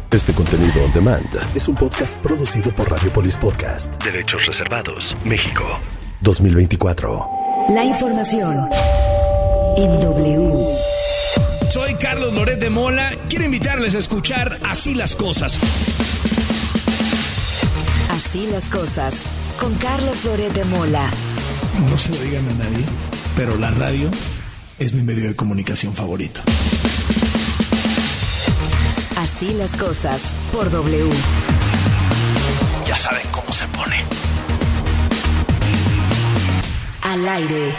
Este contenido on demand es un podcast producido por Radiopolis Podcast. Derechos reservados. México 2024. La información en W. Soy Carlos Loret de Mola. Quiero invitarles a escuchar Así las Cosas. Así las Cosas, con Carlos Loret de Mola. No se lo digan a nadie, pero la radio es mi medio de comunicación favorito. Así las Cosas, por W. Ya saben cómo se pone. Al aire.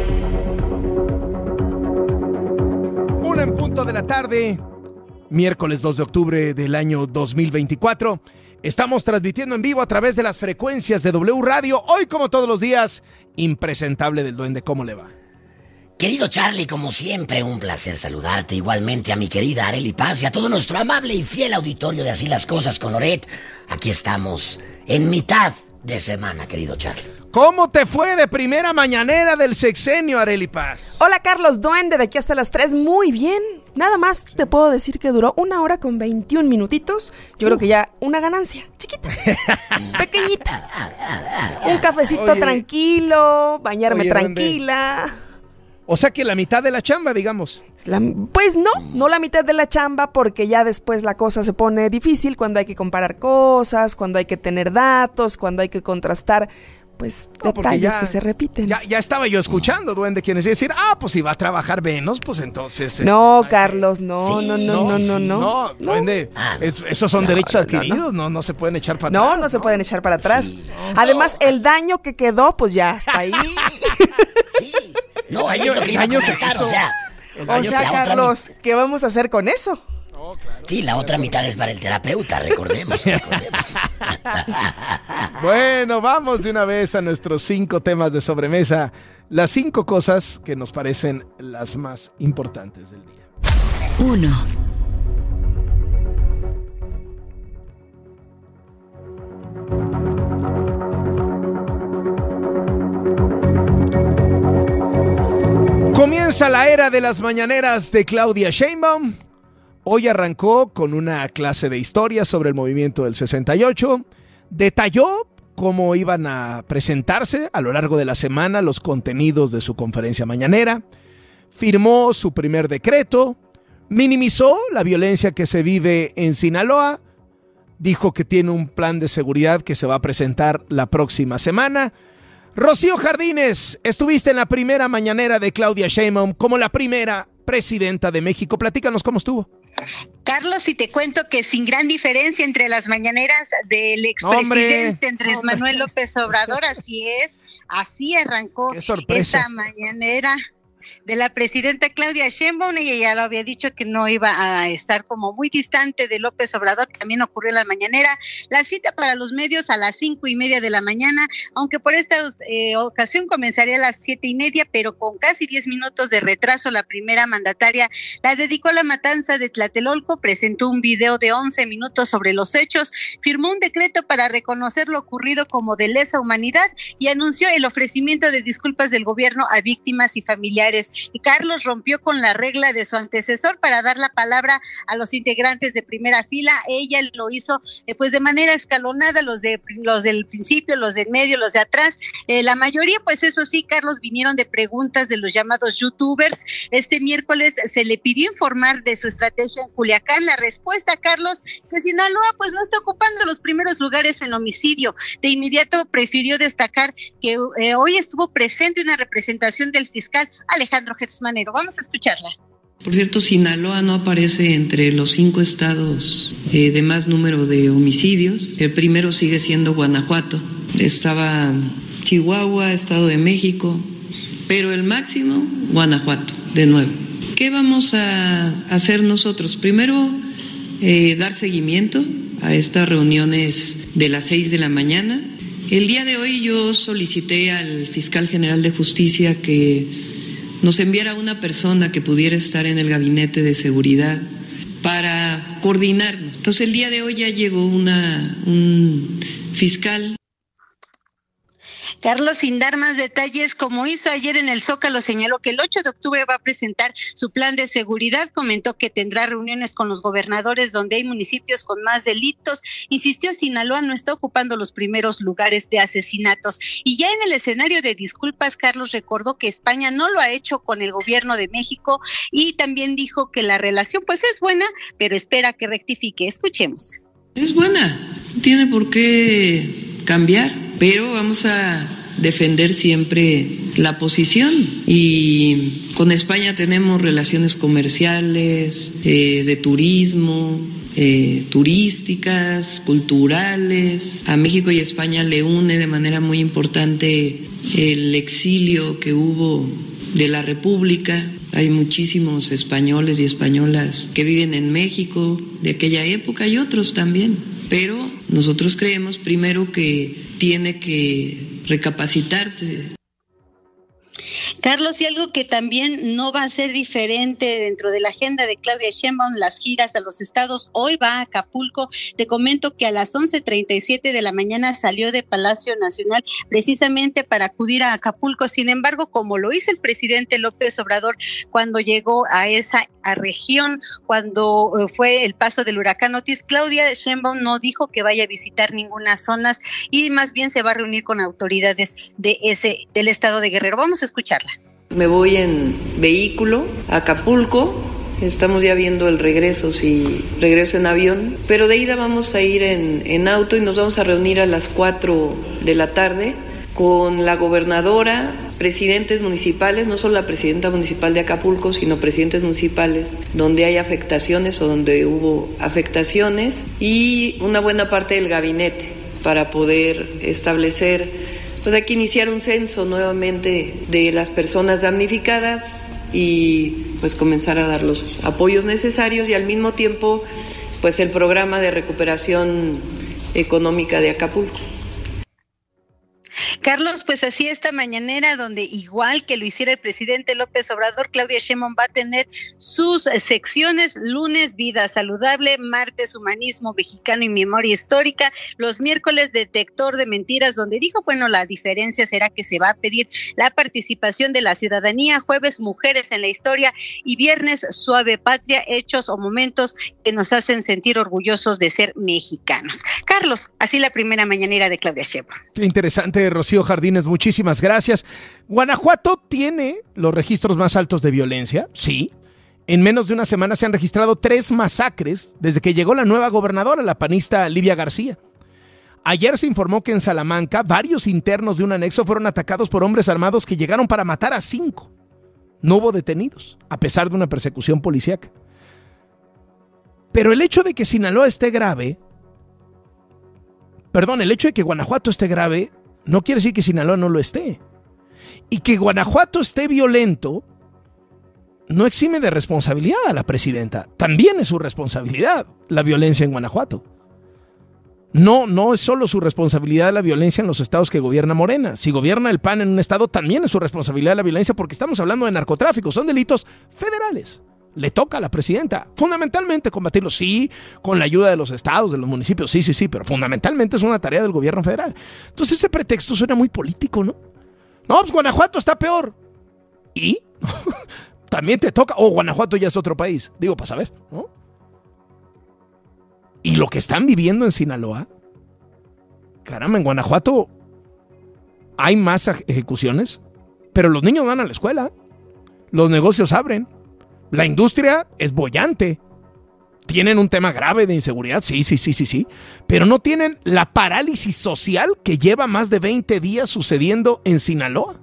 1 en punto de la tarde, miércoles 2 de octubre del año 2024. Estamos transmitiendo en vivo a través de las frecuencias de W Radio. Hoy, como todos los días, impresentable del Duende. ¿Cómo le va? Querido Charlie, como siempre, un placer saludarte. Igualmente a mi querida Arely Paz y a todo nuestro amable y fiel auditorio de Así las Cosas con Loret. Aquí estamos en mitad de semana, querido Charlie. ¿Cómo te fue de primera mañanera del sexenio, Arely Paz? Hola, Carlos Duende, de aquí hasta las 3, muy bien. Nada más te puedo decir que duró 1 hora con 21 minutitos. Yo creo que ya una ganancia, chiquita, pequeñita. Un cafecito tranquilo, bañarme tranquila. Duende. O sea que la mitad de la chamba, digamos. Pues no la mitad de la chamba, porque ya después la cosa se pone difícil cuando hay que comparar cosas, cuando hay que tener datos, cuando hay que contrastar, pues, detalles que se repiten. Ya estaba yo escuchando, Duende, quienes decir, pues si va a trabajar menos, pues entonces... No, Carlos, no. No, Duende, esos son derechos adquiridos, no se pueden echar para atrás. No se pueden echar para atrás. Sí. Además, el daño que quedó, pues ya está ahí. Sí. No, ahí es lo que iba a comentar, o sea, Carlos, ¿qué vamos a hacer con eso? Oh, claro. Sí, la otra mitad es para el terapeuta, recordemos. Bueno, vamos de una vez a nuestros 5 temas de sobremesa. Las 5 cosas que nos parecen las más importantes del día. 1. Comienza la era de las mañaneras de Claudia Sheinbaum. Hoy arrancó con una clase de historia sobre el movimiento del 68. Detalló cómo iban a presentarse a lo largo de la semana los contenidos de su conferencia mañanera. Firmó su primer decreto. Minimizó la violencia que se vive en Sinaloa. Dijo que tiene un plan de seguridad que se va a presentar la próxima semana. Rocío Jardines, estuviste en la primera mañanera de Claudia Sheinbaum como la primera presidenta de México. Platícanos cómo estuvo. Carlos, si te cuento que sin gran diferencia entre las mañaneras del expresidente Andrés Manuel López Obrador, así arrancó esta mañanera de la presidenta Claudia Sheinbaum. Ella ya lo había dicho que no iba a estar como muy distante de López Obrador. También ocurrió en la mañanera. La cita para los medios a las 5:30 de la mañana, aunque por esta ocasión comenzaría a las 7:30, pero con casi 10 minutos de retraso. La primera mandataria la dedicó a la matanza de Tlatelolco, presentó un video de 11 minutos sobre los hechos, firmó un decreto para reconocer lo ocurrido como de lesa humanidad y anunció el ofrecimiento de disculpas del gobierno a víctimas y familiares. Y Carlos rompió con la regla de su antecesor para dar la palabra a los integrantes de primera fila. Ella lo hizo pues de manera escalonada, los del principio, los del medio, los de atrás. La mayoría, pues eso sí, Carlos, vinieron de preguntas de los llamados youtubers. Este miércoles se le pidió informar de su estrategia en Culiacán. La respuesta, Carlos, que Sinaloa pues no está ocupando los primeros lugares en homicidio. De inmediato prefirió destacar que hoy estuvo presente una representación del fiscal Alejandro Gertz Manero. Vamos a escucharla. Por cierto, Sinaloa no aparece entre los 5 estados de más número de homicidios. El primero sigue siendo Guanajuato. Estaba Chihuahua, Estado de México, pero el máximo, Guanajuato, de nuevo. ¿Qué vamos a hacer nosotros? Primero, dar seguimiento a estas reuniones de las 6 de la mañana. El día de hoy yo solicité al fiscal general de justicia que nos enviara una persona que pudiera estar en el gabinete de seguridad para coordinarnos. Entonces el día de hoy ya llegó un fiscal. Carlos, sin dar más detalles, como hizo ayer en el Zócalo, señaló que el 8 de octubre va a presentar su plan de seguridad, comentó que tendrá reuniones con los gobernadores donde hay municipios con más delitos, insistió Sinaloa no está ocupando los primeros lugares de asesinatos. Y ya en el escenario de disculpas, Carlos recordó que España no lo ha hecho con el gobierno de México y también dijo que la relación pues es buena, pero espera que rectifique. Escuchemos. Es buena, no tiene por qué cambiar, pero vamos a defender siempre la posición y con España tenemos relaciones comerciales, de turismo, turísticas, culturales. A México y España le une de manera muy importante el exilio que hubo de la República. Hay muchísimos españoles y españolas que viven en México de aquella época y otros también. Pero nosotros creemos primero que tiene que recapacitarse. Carlos, y algo que también no va a ser diferente dentro de la agenda de Claudia Sheinbaum, las giras a los estados. Hoy va a Acapulco. Te comento que a las 11:37 de la mañana salió de Palacio Nacional precisamente para acudir a Acapulco. Sin embargo, como lo hizo el presidente López Obrador cuando llegó a esa región, cuando fue el paso del huracán Otis, Claudia Sheinbaum no dijo que vaya a visitar ninguna zona y más bien se va a reunir con autoridades del estado de Guerrero. Vamos a escucharla. Me voy en vehículo a Acapulco. Estamos ya viendo el regreso, si regreso en avión, pero de ida vamos a ir en auto y nos vamos a reunir a las 4 de la tarde con la gobernadora, presidentes municipales, no solo la presidenta municipal de Acapulco, sino presidentes municipales donde hay afectaciones o donde hubo afectaciones y una buena parte del gabinete para poder establecer, pues hay que iniciar un censo nuevamente de las personas damnificadas y pues comenzar a dar los apoyos necesarios y al mismo tiempo pues el programa de recuperación económica de Acapulco. Carlos, pues así esta mañanera, donde igual que lo hiciera el presidente López Obrador, Claudia Sheinbaum va a tener sus secciones: lunes, vida saludable; martes, humanismo mexicano y memoria histórica; los miércoles, detector de mentiras, donde dijo, bueno, la diferencia será que se va a pedir la participación de la ciudadanía; jueves, mujeres en la historia; y viernes, suave patria, hechos o momentos que nos hacen sentir orgullosos de ser mexicanos. Carlos, así la primera mañanera de Claudia Sheinbaum. Qué interesante, Rocío Jardines, muchísimas gracias. ¿Guanajuato tiene los registros más altos de violencia? Sí. En menos de una semana se han registrado 3 masacres desde que llegó la nueva gobernadora, la panista Livia García. Ayer se informó que en Salamanca varios internos de un anexo fueron atacados por hombres armados que llegaron para matar a 5. No hubo detenidos, a pesar de una persecución policíaca. Pero el hecho de que Sinaloa esté grave, el hecho de que Guanajuato esté grave, no quiere decir que Sinaloa no lo esté. Y que Guanajuato esté violento no exime de responsabilidad a la presidenta. También es su responsabilidad la violencia en Guanajuato. No es solo su responsabilidad la violencia en los estados que gobierna Morena. Si gobierna el PAN en un estado, también es su responsabilidad la violencia, porque estamos hablando de narcotráfico. Son delitos federales. Le toca a la presidenta fundamentalmente combatirlos, sí, con la ayuda de los estados, de los municipios, sí, pero fundamentalmente es una tarea del gobierno federal. Entonces ese pretexto suena muy político, ¿no? No, pues Guanajuato está peor. ¿Y? También te toca, Guanajuato ya es otro país, digo, para saber, ¿no? Y lo que están viviendo en Sinaloa, caramba, en Guanajuato hay más ejecuciones, pero los niños van a la escuela, los negocios abren, la industria es boyante, tienen un tema grave de inseguridad, sí, pero no tienen la parálisis social que lleva más de 20 días sucediendo en Sinaloa,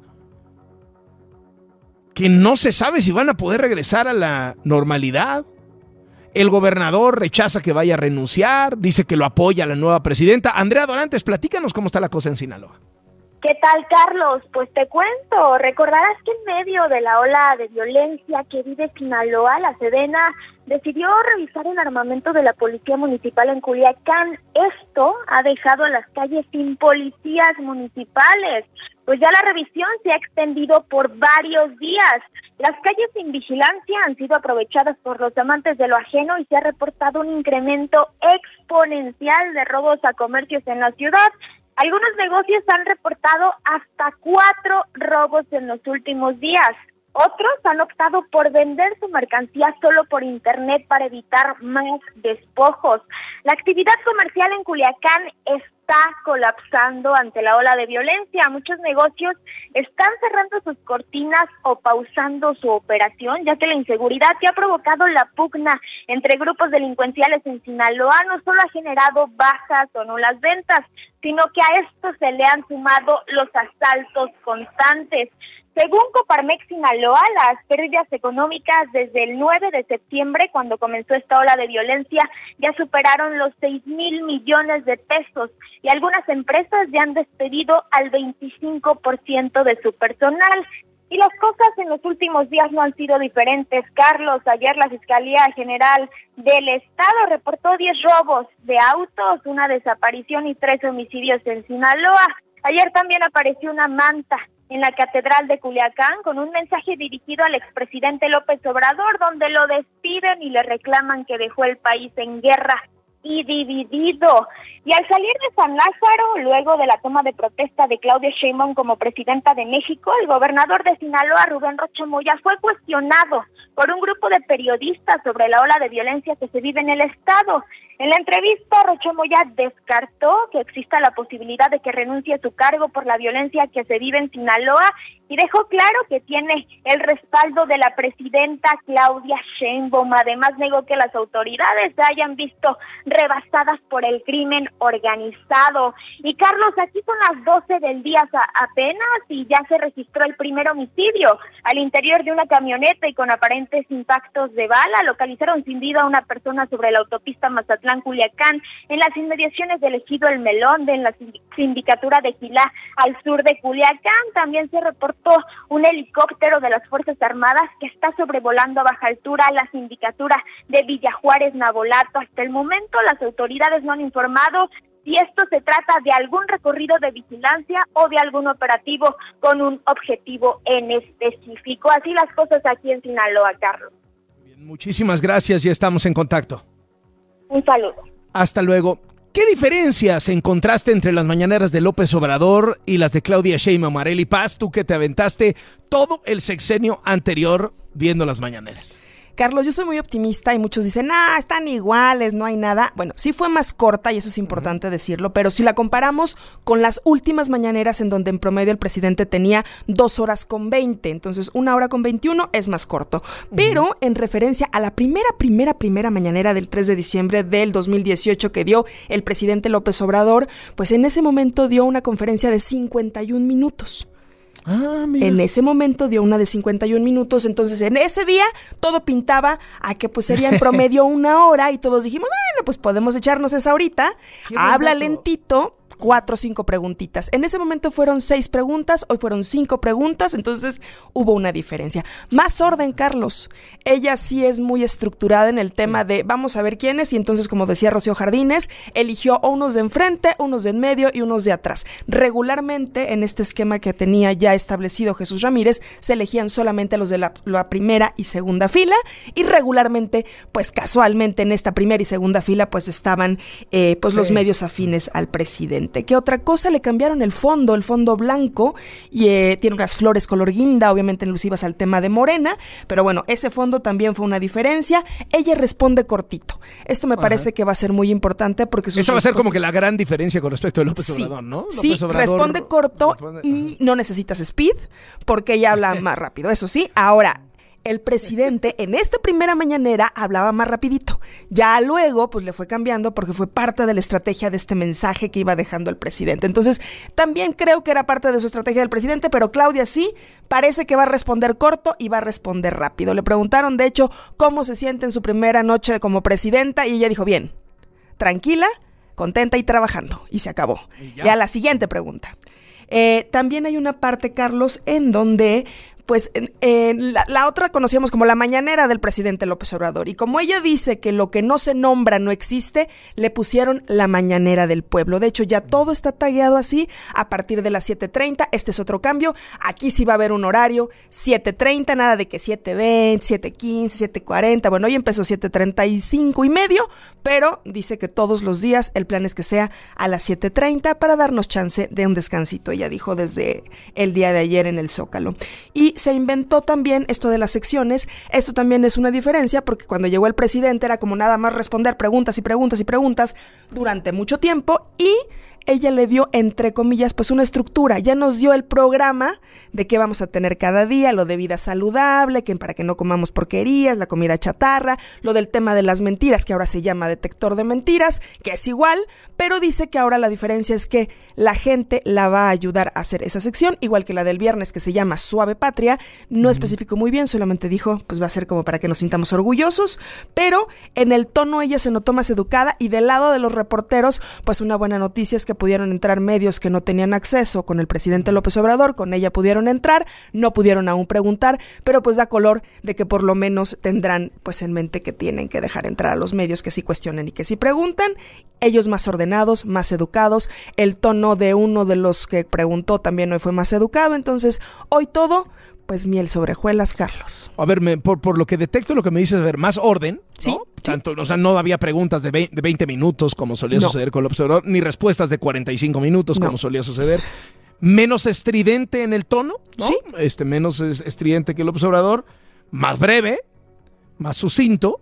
que no se sabe si van a poder regresar a la normalidad. El gobernador rechaza que vaya a renunciar, dice que lo apoya a la nueva presidenta. Andrea Dorantes, platícanos cómo está la cosa en Sinaloa. ¿Qué tal, Carlos? Pues te cuento. Recordarás que en medio de la ola de violencia que vive Sinaloa, la Sedena decidió revisar el armamento de la policía municipal en Culiacán. Esto ha dejado a las calles sin policías municipales. Pues ya la revisión se ha extendido por varios días. Las calles sin vigilancia han sido aprovechadas por los amantes de lo ajeno y se ha reportado un incremento exponencial de robos a comercios en la ciudad. Algunos negocios han reportado hasta 4 robos en los últimos días. Otros han optado por vender su mercancía solo por internet para evitar más despojos. La actividad comercial en Culiacán está colapsando ante la ola de violencia. Muchos negocios están cerrando sus cortinas o pausando su operación, ya que la inseguridad que ha provocado la pugna entre grupos delincuenciales en Sinaloa no solo ha generado bajas o nulas ventas, sino que a esto se le han sumado los asaltos constantes. Según Coparmex Sinaloa, las pérdidas económicas desde el 9 de septiembre, cuando comenzó esta ola de violencia, ya superaron los 6,000 millones de pesos y algunas empresas ya han despedido al 25% de su personal. Y las cosas en los últimos días no han sido diferentes, Carlos. Ayer la Fiscalía General del Estado reportó 10 robos de autos, una desaparición y 3 homicidios en Sinaloa. Ayer también apareció una manta en la Catedral de Culiacán con un mensaje dirigido al expresidente López Obrador, donde lo despiden y le reclaman que dejó el país en guerra y dividido. Y al salir de San Lázaro, luego de la toma de protesta de Claudia Sheinbaum como presidenta de México, el gobernador de Sinaloa, Rubén Rocha Moya, fue cuestionado por un grupo de periodistas sobre la ola de violencia que se vive en el estado. En la entrevista, Rocha Moya descartó que exista la posibilidad de que renuncie a su cargo por la violencia que se vive en Sinaloa y dejó claro que tiene el respaldo de la presidenta Claudia Sheinbaum. Además, negó que las autoridades se hayan visto rebasadas por el crimen organizado. Y Carlos, aquí son las 12 del día apenas y ya se registró el primer homicidio. Al interior de una camioneta y con aparentes impactos de bala, localizaron sin vida a una persona sobre la autopista Mazatlán-Culiacán, en las inmediaciones del ejido El Melón, en la sindicatura de Quilá, al sur de Culiacán. También se reportó un helicóptero de las Fuerzas Armadas que está sobrevolando a baja altura la sindicatura de Villa Juárez, Navolato. Hasta el momento las autoridades no han informado si esto se trata de algún recorrido de vigilancia o de algún operativo con un objetivo en específico. Así las cosas aquí en Sinaloa, Carlos. Bien, muchísimas gracias y estamos en contacto. Un saludo. Hasta luego. ¿Qué diferencias encontraste entre las mañaneras de López Obrador y las de Claudia Sheinbaum? Arely Paz, tú que te aventaste todo el sexenio anterior viendo las mañaneras. Carlos, yo soy muy optimista y muchos dicen, están iguales, no hay nada. Bueno, sí fue más corta y eso es importante decirlo, pero si la comparamos con las últimas mañaneras en donde en promedio el presidente tenía 2 horas con 20, entonces 1 hora con 21 es más corto. Pero en referencia a la primera mañanera del 3 de diciembre del 2018 que dio el presidente López Obrador, pues en ese momento dio una conferencia de 51 minutos. En ese momento dio una de 51 minutos, entonces en ese día todo pintaba a que pues sería en promedio 1 hora y todos dijimos, bueno, pues podemos echarnos esa ahorita, habla lentito, 4 o 5 preguntitas. En ese momento fueron 6 preguntas, hoy fueron 5 preguntas, entonces hubo una diferencia. Más orden, Carlos. Ella sí es muy estructurada en el tema de vamos a ver quiénes, y entonces, como decía Rocío Jardines, eligió a unos de enfrente, unos de en medio y unos de atrás. Regularmente, en este esquema que tenía ya establecido Jesús Ramírez, se elegían solamente los de la primera y segunda fila, y regularmente, pues casualmente en esta primera y segunda fila, pues estaban los medios afines al presidente. ¿Qué otra cosa? Le cambiaron el fondo blanco, y tiene unas flores color guinda, obviamente alusivas al tema de Morena, pero bueno, ese fondo también fue una diferencia. Ella responde cortito. Esto me parece que va a ser muy importante porque eso va a ser como que la gran diferencia con respecto a López Obrador, ¿no? Sí, López Obrador responde corto y no necesitas speed porque ella habla más rápido. Eso sí, ahora el presidente en esta primera mañanera hablaba más rapidito. Ya luego, pues le fue cambiando porque fue parte de la estrategia de este mensaje que iba dejando el presidente. Entonces, también creo que era parte de su estrategia del presidente, pero Claudia sí parece que va a responder corto y va a responder rápido. Le preguntaron, de hecho, cómo se siente en su primera noche como presidenta y ella dijo, bien, tranquila, contenta y trabajando. Y se acabó. Y a la siguiente pregunta. También hay una parte, Carlos, en donde pues la otra conocíamos como la mañanera del presidente López Obrador. Y como ella dice que lo que no se nombra no existe, le pusieron la mañanera del pueblo. De hecho, ya todo está tagueado así a partir de las 7:30. Este es otro cambio. Aquí sí va a haber un horario, 7:30, nada de que 7:20, 7:15, 7:40. Bueno, hoy empezó 7:35 y medio, pero dice que todos los días el plan es que sea a las 7:30 para darnos chance de un descansito, ella dijo desde el día de ayer en el Zócalo. Y se inventó también esto de las secciones. Esto también es una diferencia porque cuando llegó el presidente era como nada más responder preguntas y preguntas y preguntas durante mucho tiempo, y ella le dio, entre comillas, pues una estructura. Ya nos dio el programa de qué vamos a tener cada día, lo de vida saludable, que para que no comamos porquerías, la comida chatarra, lo del tema de las mentiras, que ahora se llama detector de mentiras, que es igual, pero dice que ahora la diferencia es que la gente la va a ayudar a hacer esa sección, igual que la del viernes, que se llama Suave Patria. No especificó muy bien, solamente dijo, pues va a ser como para que nos sintamos orgullosos, pero en el tono ella se notó más educada, y del lado de los reporteros, pues una buena noticia es que pudieron entrar medios que no tenían acceso con el presidente López Obrador, con ella pudieron entrar, no pudieron aún preguntar, pero pues da color de que por lo menos tendrán pues en mente que tienen que dejar entrar a los medios que sí cuestionen y que sí preguntan, ellos más ordenados, más educados, el tono de uno de los que preguntó también hoy fue más educado, entonces hoy todo pues miel sobre hojuelas, Carlos. A ver, por lo que detecto, lo que me dices, a ver, más orden, ¿no? Sí. Tanto, o sea, no había preguntas de 20 minutos como solía suceder con López Obrador, ni respuestas de 45 minutos como solía suceder. Menos estridente en el tono, ¿no? Sí. Menos estridente que López Obrador, más breve, más sucinto.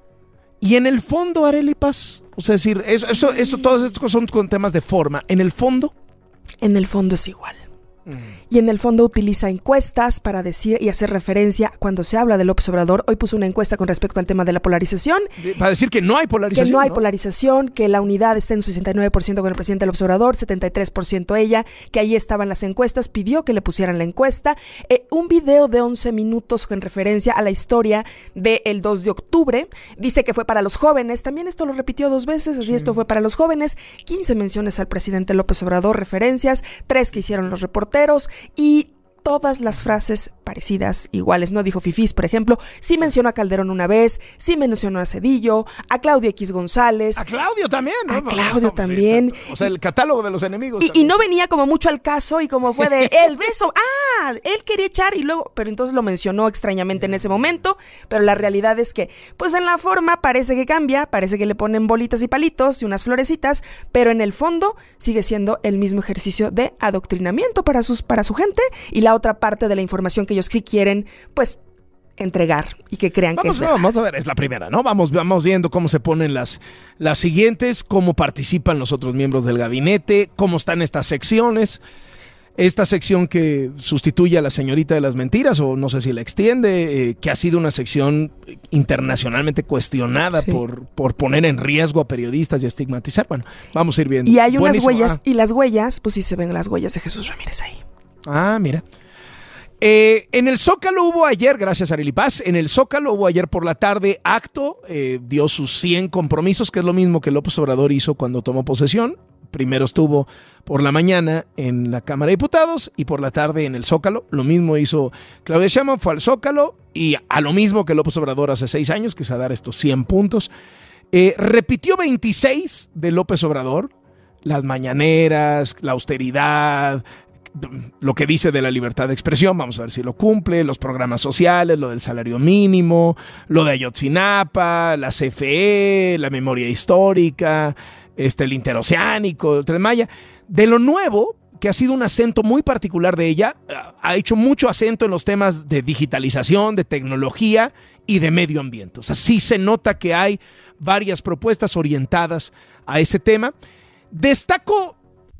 Y en el fondo, Arely Paz, o sea, es decir, eso, todas estas cosas son con temas de forma. ¿En el fondo? En el fondo es igual. Y en el fondo utiliza encuestas para decir y hacer referencia cuando se habla de López Obrador. Hoy puso una encuesta con respecto al tema de la polarización. Para decir que no hay polarización. Que no hay polarización, que la unidad está en un 69% con el presidente López Obrador, 73% ella, que ahí estaban las encuestas, pidió que le pusieran la encuesta. Un video de 11 minutos con referencia a la historia del 2 de octubre. Dice que fue para los jóvenes. También esto lo repitió 2 veces, así esto fue para los jóvenes. 15 menciones al presidente López Obrador, referencias, 3 que hicieron los reporteros, y todas las frases parecidas, iguales. No dijo fifís, por ejemplo. Sí mencionó a Calderón una vez, sí mencionó a Cedillo, a Claudio X González. A Claudio también, ¿no? A Claudio también. Sí, o sea, el catálogo de los enemigos. Y no venía como mucho al caso, y como fue de el beso. Él quería echar y luego, pero entonces lo mencionó extrañamente en ese momento. Pero la realidad es que, pues en la forma parece que cambia, parece que le ponen bolitas y palitos y unas florecitas, pero en el fondo sigue siendo el mismo ejercicio de adoctrinamiento para su gente, y la otra parte de la información que ellos sí quieren, pues, entregar y que crean que es verdad. Vamos a ver, es la primera, ¿no? Vamos viendo cómo se ponen las siguientes, cómo participan los otros miembros del gabinete, cómo están estas secciones. Esta sección que sustituye a la señorita de las mentiras, o no sé si la extiende, que ha sido una sección internacionalmente cuestionada por poner en riesgo a periodistas y estigmatizar. Bueno, vamos a ir viendo. Y hay unas huellas, y las huellas, pues sí se ven las huellas de Jesús Ramírez ahí. Mira. En el Zócalo hubo ayer, gracias Arely Paz, en el Zócalo hubo ayer por la tarde acto, dio sus 100 compromisos, que es lo mismo que López Obrador hizo cuando tomó posesión. Primero estuvo por la mañana en la Cámara de Diputados y por la tarde en el Zócalo. Lo mismo hizo Claudia Sheinbaum, fue al Zócalo y a lo mismo que López Obrador hace 6 años, que es a dar estos 100 puntos. Repitió 26 de López Obrador, las mañaneras, la austeridad, lo que dice de la libertad de expresión, vamos a ver si lo cumple, los programas sociales, lo del salario mínimo, lo de Ayotzinapa, la CFE, la memoria histórica, el interoceánico, el Tren Maya. De lo nuevo, que ha sido un acento muy particular de ella, ha hecho mucho acento en los temas de digitalización, de tecnología y de medio ambiente. O sea, sí se nota que hay varias propuestas orientadas a ese tema. Destaco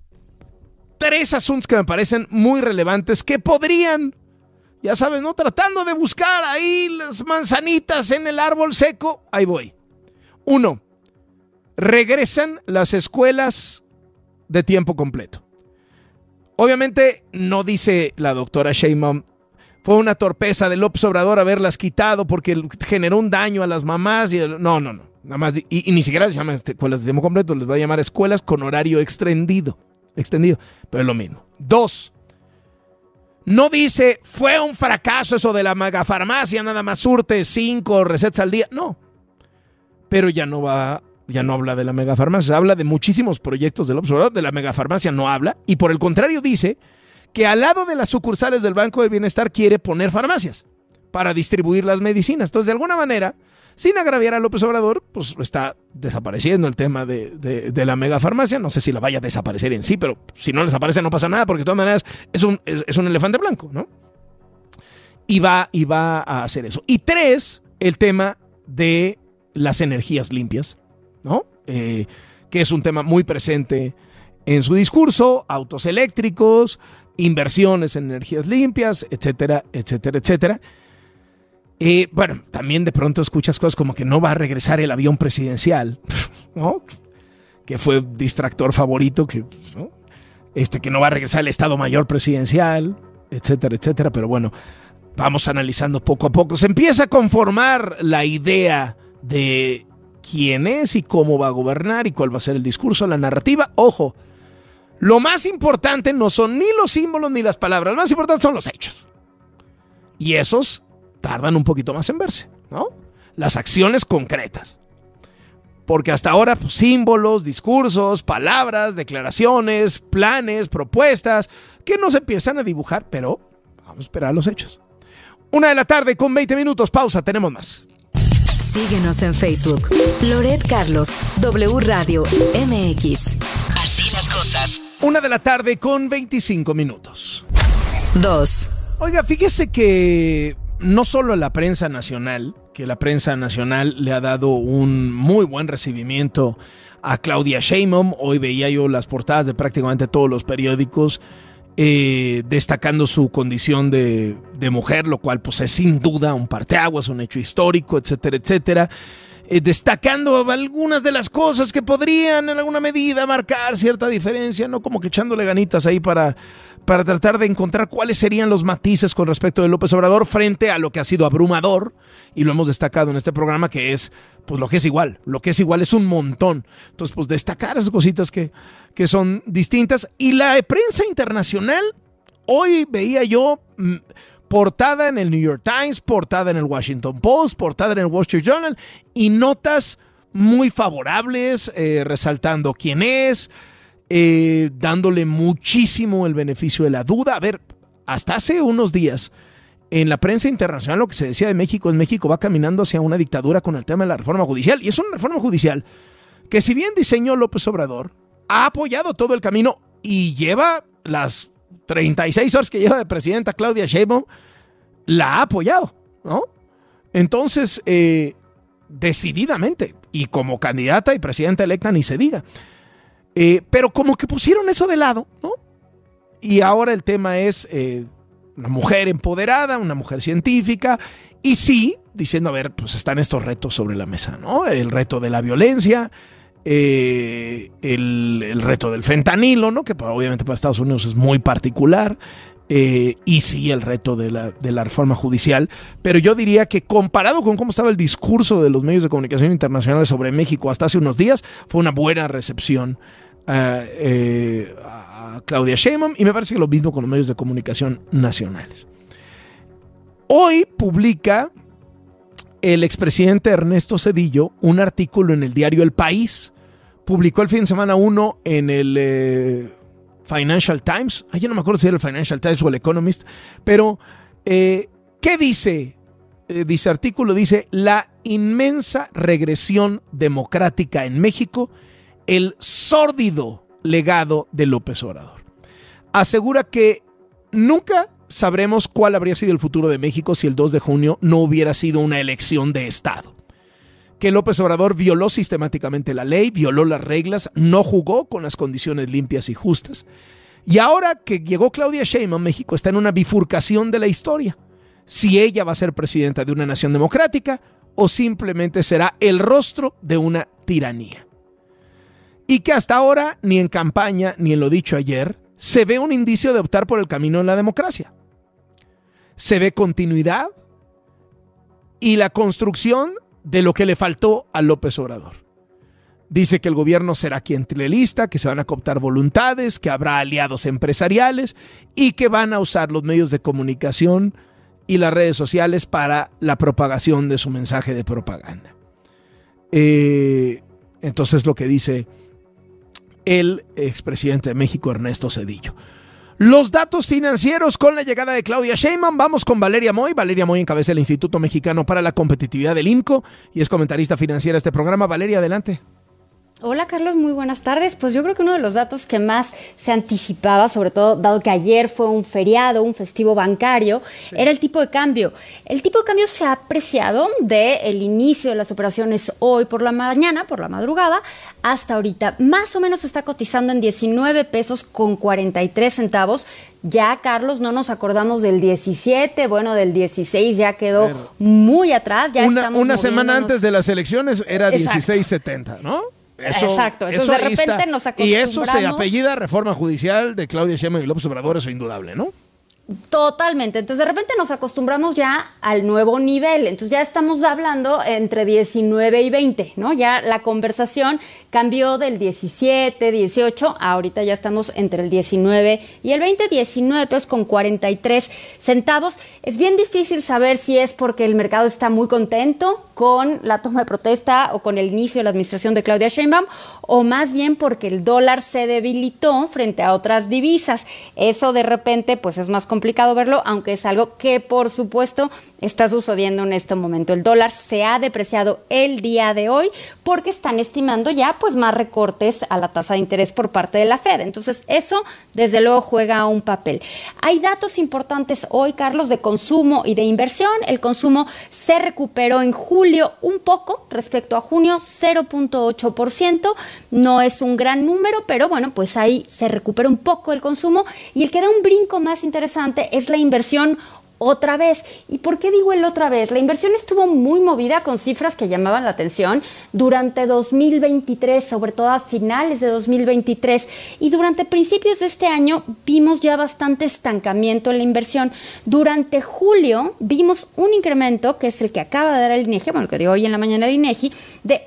3 asuntos que me parecen muy relevantes, que podrían, ya sabes, ¿no? Tratando de buscar ahí las manzanitas en el árbol seco. Ahí voy. 1. Regresan las escuelas de tiempo completo. Obviamente no dice la doctora Sheinbaum, fue una torpeza de López Obrador haberlas quitado porque generó un daño a las mamás. No. Nada más, y ni siquiera les llaman escuelas de tiempo completo, les va a llamar escuelas con horario extendido, pero es lo mismo. 2. No dice, fue un fracaso eso de la megafarmacia, nada más surte 5 recetas al día. No. Pero ya no habla de la megafarmacia, habla de muchísimos proyectos del observador. De la megafarmacia no habla, y por el contrario dice que al lado de las sucursales del Banco del Bienestar quiere poner farmacias para distribuir las medicinas. Entonces, de alguna manera, sin agraviar a López Obrador, pues está desapareciendo el tema de la megafarmacia. No sé si la vaya a desaparecer en sí, pero si no desaparece no pasa nada, porque de todas maneras es un elefante blanco, ¿no? Y va a hacer eso. Y 3, el tema de las energías limpias, ¿no? Que es un tema muy presente en su discurso, autos eléctricos, inversiones en energías limpias, etcétera, etcétera, etcétera. Bueno, también de pronto escuchas cosas como que no va a regresar el avión presidencial, ¿no? Que fue distractor favorito, ¿no? Que no va a regresar el Estado Mayor presidencial, etcétera, etcétera. Pero bueno, vamos analizando poco a poco. Se empieza a conformar la idea de quién es y cómo va a gobernar y cuál va a ser el discurso, la narrativa. Ojo, lo más importante no son ni los símbolos ni las palabras, lo más importante son los hechos. Y esos tardan un poquito más en verse, ¿no? Las acciones concretas. Porque hasta ahora, pues, símbolos, discursos, palabras, declaraciones, planes, propuestas, que no se empiezan a dibujar, pero vamos a esperar los hechos. 1:00 p.m. con 20 minutos, pausa, tenemos más. Síguenos en Facebook. Loret Carlos, W Radio MX. Así las cosas. 1:00 p.m. con 25 minutos. 2. Oiga, fíjese que no solo la prensa nacional, que la prensa nacional le ha dado un muy buen recibimiento a Claudia Sheinbaum. Hoy veía yo las portadas de prácticamente todos los periódicos destacando su condición de mujer, lo cual pues es sin duda un parteaguas, un hecho histórico, etcétera, etcétera. Destacando algunas de las cosas que podrían en alguna medida marcar cierta diferencia, ¿no? Como que echándole ganitas ahí para tratar de encontrar cuáles serían los matices con respecto de López Obrador frente a lo que ha sido abrumador, y lo hemos destacado en este programa, que es pues lo que es igual es un montón. Entonces, pues destacar esas cositas que son distintas. Y la prensa internacional, hoy veía yo portada en el New York Times, portada en el Washington Post, portada en el Wall Street Journal, y notas muy favorables, resaltando quién es, dándole muchísimo el beneficio de la duda. A ver, hasta hace unos días, en la prensa internacional lo que se decía de México es: México va caminando hacia una dictadura con el tema de la reforma judicial. Y es una reforma judicial que, si bien diseñó López Obrador, ha apoyado todo el camino y lleva las 36 horas que lleva de presidenta Claudia Sheinbaum, la ha apoyado, ¿no? Entonces, decididamente, y como candidata y presidenta electa ni se diga. Pero como que pusieron eso de lado, ¿no? Y ahora el tema es una mujer empoderada, una mujer científica, y sí, diciendo, a ver, pues están estos retos sobre la mesa, ¿no? El reto de la violencia, el reto del fentanilo, ¿no? Que obviamente para Estados Unidos es muy particular, y sí, el reto de la reforma judicial. Pero yo diría que, comparado con cómo estaba el discurso de los medios de comunicación internacionales sobre México hasta hace unos días, fue una buena recepción a Claudia Sheinbaum, y me parece que lo mismo con los medios de comunicación nacionales. Hoy publica el expresidente Ernesto Zedillo un artículo en el diario El País. Publicó el fin de semana uno en el Financial Times. Yo no me acuerdo si era el Financial Times o el Economist. Pero, ¿qué dice? Dice artículo, dice: la inmensa regresión democrática en México, el sórdido legado de López Obrador. Asegura que nunca sabremos cuál habría sido el futuro de México si el 2 de junio no hubiera sido una elección de Estado. Que López Obrador violó sistemáticamente la ley, violó las reglas, no jugó con las condiciones limpias y justas. Y ahora que llegó Claudia Sheinbaum, México está en una bifurcación de la historia. Si ella va a ser presidenta de una nación democrática o simplemente será el rostro de una tiranía. Y que hasta ahora, ni en campaña ni en lo dicho ayer, se ve un indicio de optar por el camino de la democracia. Se ve continuidad y la construcción de lo que le faltó a López Obrador. Dice que el gobierno será clientelista, que se van a cooptar voluntades, que habrá aliados empresariales y que van a usar los medios de comunicación y las redes sociales para la propagación de su mensaje de propaganda. Entonces lo que dice el expresidente de México, Ernesto Zedillo. Los datos financieros con la llegada de Claudia Sheinbaum. Vamos con Valeria Moy. Valeria Moy encabeza el Instituto Mexicano para la Competitividad del INCO y es comentarista financiera de este programa. Valeria, adelante. Hola Carlos, muy buenas tardes. Pues yo creo que uno de los datos que más se anticipaba, sobre todo dado que ayer fue un feriado, un festivo bancario, era el tipo de cambio. El tipo de cambio se ha apreciado del inicio de las operaciones hoy por la mañana, por la madrugada, hasta ahorita. Más o menos está cotizando en 19 pesos con 43 centavos. Ya, Carlos, no nos acordamos del 17, bueno, del 16 ya quedó muy atrás. Ya una semana antes de las elecciones era 16.70, ¿no? Exacto, entonces de repente nos acostumbramos. Y eso se apellida reforma judicial de Claudia Sheinbaum y López Obrador, eso es indudable, ¿no? Totalmente, entonces de repente nos acostumbramos ya al nuevo nivel, entonces ya estamos hablando entre 19 y 20, ¿no? Ya la conversación cambió del 17, 18, ahorita ya estamos entre el 19 y el 20, 19 pesos con 43 centavos. Es bien difícil saber si es porque el mercado está muy contento con la toma de protesta o con el inicio de la administración de Claudia Sheinbaum, o más bien porque el dólar se debilitó frente a otras divisas. Eso de repente pues es más complicado verlo, aunque es algo que por supuesto está sucediendo en este momento. El dólar se ha depreciado el día de hoy porque están estimando ya pues más recortes a la tasa de interés por parte de la Fed. Entonces eso desde luego juega un papel. Hay datos importantes hoy, Carlos, de consumo y de inversión. El consumo se recuperó en julio un poco respecto a junio, 0.8%. No es un gran número, pero bueno, pues ahí se recupera un poco el consumo. Y el que da un brinco más interesante es la inversión otra vez. ¿Y por qué digo el otra vez? La inversión estuvo muy movida con cifras que llamaban la atención durante 2023, sobre todo a finales de 2023. Y durante principios de este año vimos ya bastante estancamiento en la inversión. Durante julio vimos un incremento, que es el que acaba de dar el INEGI, bueno, el que dio hoy en la mañana el INEGI, de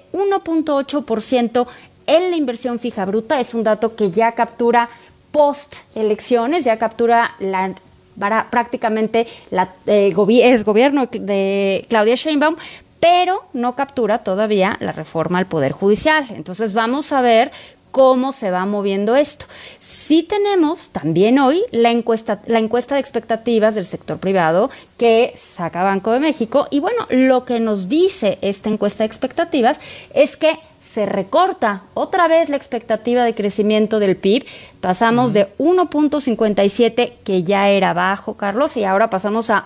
1.8% en la inversión fija bruta. Es un dato que ya captura post elecciones, ya captura prácticamente el gobierno de Claudia Sheinbaum, pero no captura todavía la reforma al Poder Judicial. Entonces vamos a ver cómo se va moviendo esto. Sí tenemos también hoy la encuesta de expectativas del sector privado que saca Banco de México, y bueno, lo que nos dice esta encuesta de expectativas es que se recorta otra vez la expectativa de crecimiento del PIB. Pasamos de 1.57, que ya era bajo, Carlos, y ahora pasamos a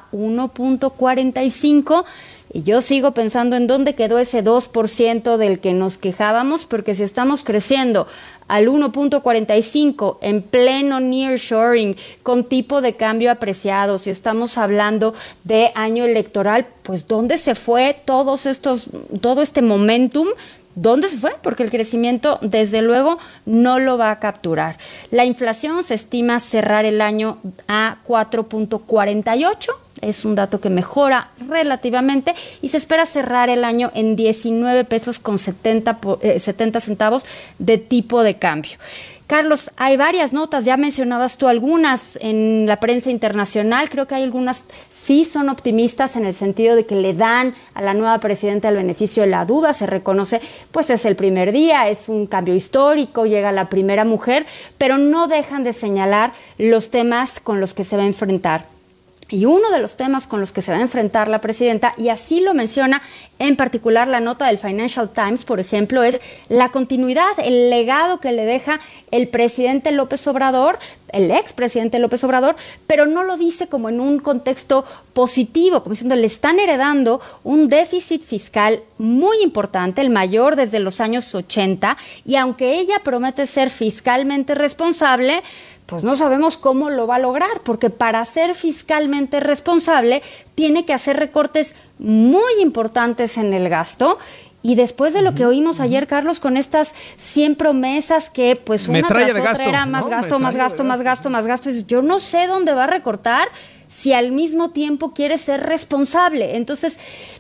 1.45. Y yo sigo pensando en dónde quedó ese 2% del que nos quejábamos, porque si estamos creciendo al 1.45 en pleno nearshoring, con tipo de cambio apreciado, si estamos hablando de año electoral, pues ¿dónde se fue todo este momentum? ¿Dónde se fue? Porque el crecimiento, desde luego, no lo va a capturar. La inflación se estima cerrar el año a 4.48. Es un dato que mejora relativamente y se espera cerrar el año en 19 pesos con 70 centavos de tipo de cambio. Carlos, hay varias notas, ya mencionabas tú algunas en la prensa internacional. Creo que hay algunas sí son optimistas en el sentido de que le dan a la nueva presidenta el beneficio de la duda, se reconoce, pues es el primer día, es un cambio histórico, llega la primera mujer, pero no dejan de señalar los temas con los que se va a enfrentar. Y uno de los temas con los que se va a enfrentar la presidenta, y así lo menciona en particular la nota del Financial Times, por ejemplo, es la continuidad, el legado que le deja el presidente López Obrador, el expresidente López Obrador, pero no lo dice como en un contexto positivo, como diciendo, le están heredando un déficit fiscal muy importante, el mayor desde los años 80, y aunque ella promete ser fiscalmente responsable, pues no sabemos cómo lo va a lograr, porque para ser fiscalmente responsable tiene que hacer recortes muy importantes en el gasto. Y después de lo que oímos ayer, Carlos, con estas 100 promesas que pues una tras otra era más gasto, más gasto, más gasto, más gasto, yo no sé dónde va a recortar si al mismo tiempo quiere ser responsable. Entonces,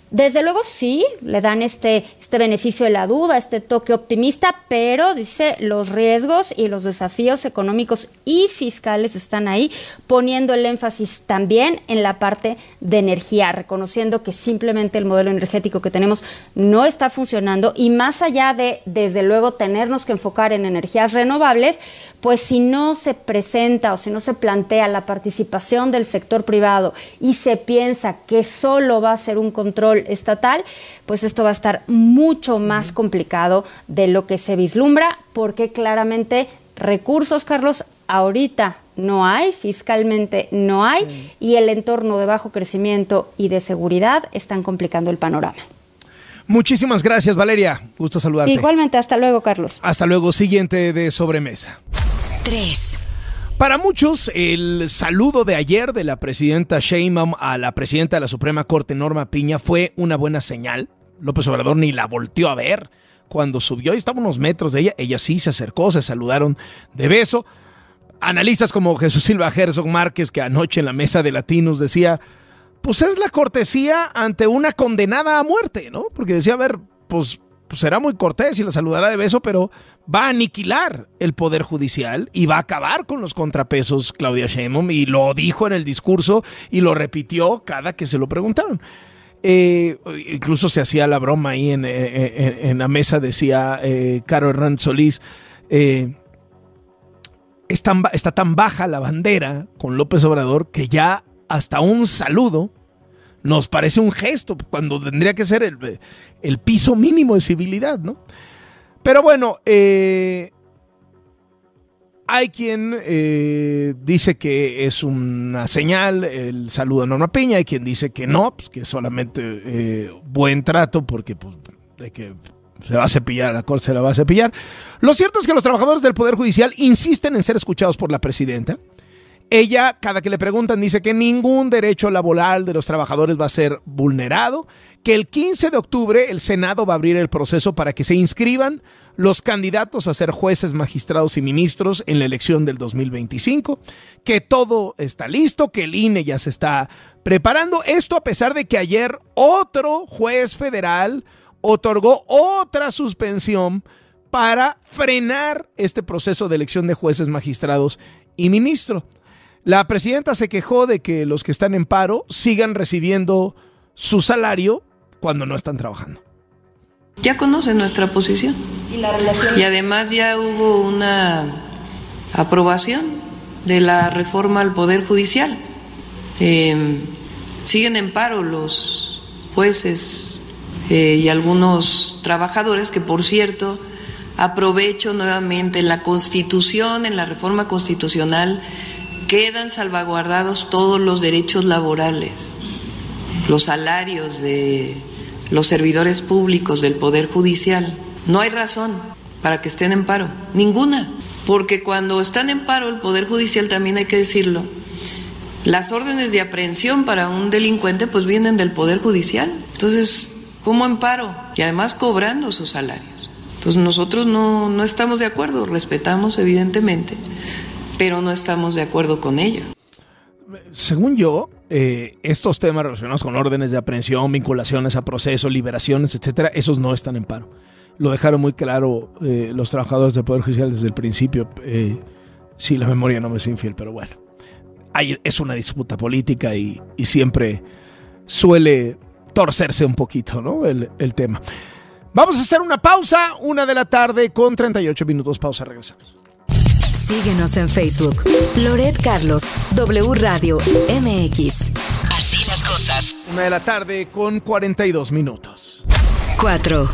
Desde luego sí, le dan este beneficio de la duda, este toque optimista, pero dice los riesgos y los desafíos económicos y fiscales están ahí, poniendo el énfasis también en la parte de energía, reconociendo que simplemente el modelo energético que tenemos no está funcionando y más allá de, desde luego, tenernos que enfocar en energías renovables, pues si no se presenta o si no se plantea la participación del sector privado y se piensa que solo va a ser un control estatal, pues esto va a estar mucho más complicado de lo que se vislumbra, porque claramente recursos, Carlos, ahorita no hay, fiscalmente no hay, y el entorno de bajo crecimiento y de seguridad están complicando el panorama. Muchísimas gracias, Valeria. Gusto saludarte. Igualmente, hasta luego, Carlos. Hasta luego. Siguiente de sobremesa. 3. Para muchos, el saludo de ayer de la presidenta Sheinbaum a la presidenta de la Suprema Corte, Norma Piña, fue una buena señal. López Obrador ni la volteó a ver. Cuando subió y estaba a unos metros de ella, ella sí se acercó, se saludaron de beso. Analistas como Jesús Silva Herzog Márquez, que anoche en la mesa de Latinos decía, pues es la cortesía ante una condenada a muerte, ¿no? Porque decía, a ver, pues será muy cortés y la saludará de beso, pero va a aniquilar el Poder Judicial y va a acabar con los contrapesos Claudia Sheinbaum, y lo dijo en el discurso y lo repitió cada que se lo preguntaron. Incluso se hacía la broma ahí en la mesa, decía Caro Hernández Solís, está tan baja la bandera con López Obrador que ya hasta un saludo nos parece un gesto, cuando tendría que ser el piso mínimo de civilidad, ¿no? Pero bueno, hay quien dice que es una señal el saludo a Norma Piña, hay quien dice que no, pues que es solamente buen trato, porque pues, de que se va a cepillar, la Corte se la va a cepillar. Lo cierto es que los trabajadores del Poder Judicial insisten en ser escuchados por la presidenta. Ella, cada que le preguntan, dice que ningún derecho laboral de los trabajadores va a ser vulnerado, que el 15 de octubre el Senado va a abrir el proceso para que se inscriban los candidatos a ser jueces, magistrados y ministros en la elección del 2025, que todo está listo, que el INE ya se está preparando. Esto a pesar de que ayer otro juez federal otorgó otra suspensión para frenar este proceso de elección de jueces, magistrados y ministros. La presidenta se quejó de que los que están en paro sigan recibiendo su salario cuando no están trabajando. Ya conocen nuestra posición. Y además ya hubo una aprobación de la reforma al Poder Judicial. Siguen en paro los jueces y algunos trabajadores que, por cierto, aprovecho nuevamente la Constitución, en la reforma constitucional, quedan salvaguardados todos los derechos laborales, los salarios de los servidores públicos del Poder Judicial. No hay razón para que estén en paro, ninguna, porque cuando están en paro el Poder Judicial, también hay que decirlo, las órdenes de aprehensión para un delincuente pues vienen del Poder Judicial. Entonces, ¿cómo en paro? Y además cobrando sus salarios. Entonces nosotros no estamos de acuerdo, respetamos evidentemente, pero no estamos de acuerdo con ello. Según yo, estos temas relacionados con órdenes de aprehensión, vinculaciones a proceso, liberaciones, etcétera, esos no están en paro. Lo dejaron muy claro los trabajadores del Poder Judicial desde el principio. Sí, la memoria no me es infiel, pero bueno. Es una disputa política y siempre suele torcerse un poquito, ¿no? El tema. Vamos a hacer una pausa, 1:38 pausa, regresamos. Síguenos en Facebook, Loret Carlos, W Radio MX. Así las cosas. 1:42. 4.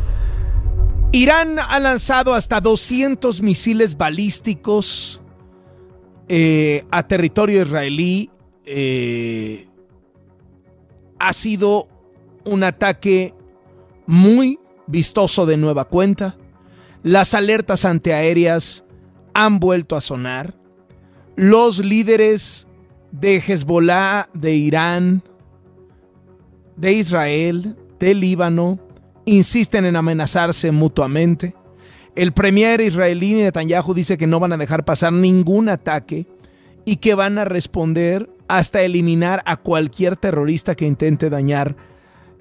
Irán ha lanzado hasta 200 misiles balísticos a territorio israelí. Ha sido un ataque muy vistoso de nueva cuenta. Las alertas antiaéreas han vuelto a sonar. Los líderes de Hezbollah, de Irán, de Israel, de Líbano, insisten en amenazarse mutuamente. El premier israelí Netanyahu dice que no van a dejar pasar ningún ataque y que van a responder hasta eliminar a cualquier terrorista que intente dañar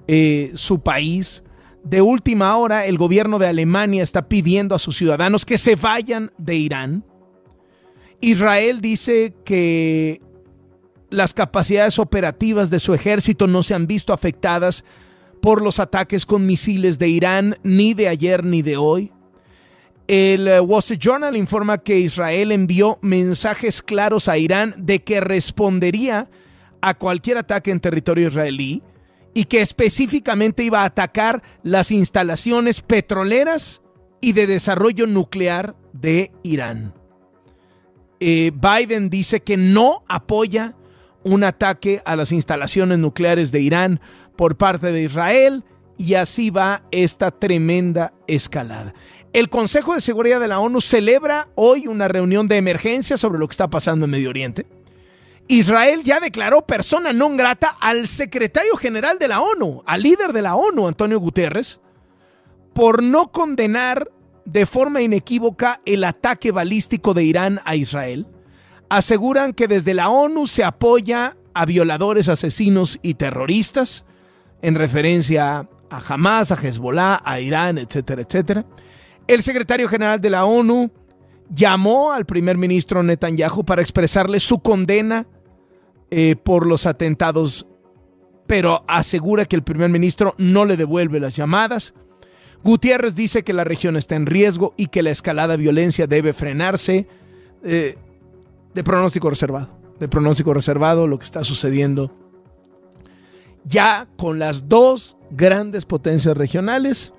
su país. De última hora, el gobierno de Alemania está pidiendo a sus ciudadanos que se vayan de Irán. Israel dice que las capacidades operativas de su ejército no se han visto afectadas por los ataques con misiles de Irán, ni de ayer ni de hoy. El Wall Street Journal informa que Israel envió mensajes claros a Irán de que respondería a cualquier ataque en territorio israelí y que específicamente iba a atacar las instalaciones petroleras y de desarrollo nuclear de Irán. Biden dice que no apoya un ataque a las instalaciones nucleares de Irán por parte de Israel, y así va esta tremenda escalada. El Consejo de Seguridad de la ONU celebra hoy una reunión de emergencia sobre lo que está pasando en Medio Oriente. Israel ya declaró persona non grata al secretario general de la ONU, al líder de la ONU, Antonio Guterres, por no condenar de forma inequívoca el ataque balístico de Irán a Israel. Aseguran que desde la ONU se apoya a violadores, asesinos y terroristas, en referencia a Hamas, a Hezbollah, a Irán, etcétera, etcétera. El secretario general de la ONU llamó al primer ministro Netanyahu para expresarle su condena por los atentados, pero asegura que el primer ministro no le devuelve las llamadas. Gutiérrez dice que la región está en riesgo y que la escalada de violencia debe frenarse. De pronóstico reservado lo que está sucediendo ya con las dos grandes potencias regionales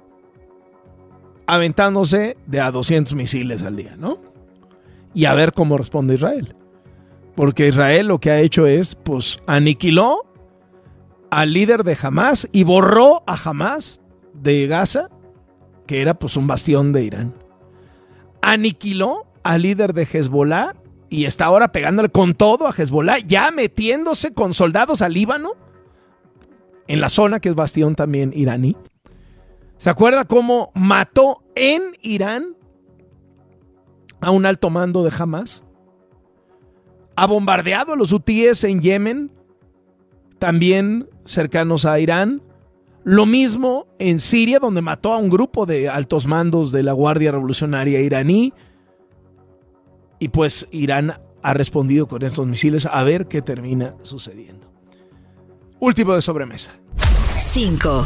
aventándose de a 200 misiles al día, ¿no? Y a ver cómo responde Israel. Porque Israel lo que ha hecho es, pues, aniquiló al líder de Hamas y borró a Hamas de Gaza, que era pues un bastión de Irán. Aniquiló al líder de Hezbollah y está ahora pegándole con todo a Hezbollah, ya metiéndose con soldados al Líbano, en la zona que es bastión también iraní. ¿Se acuerda cómo mató en Irán a un alto mando de Hamas? Ha bombardeado a los hutíes en Yemen, también cercanos a Irán. Lo mismo en Siria, donde mató a un grupo de altos mandos de la Guardia Revolucionaria iraní. Y pues Irán ha respondido con estos misiles, a ver qué termina sucediendo. Último de sobremesa. 5.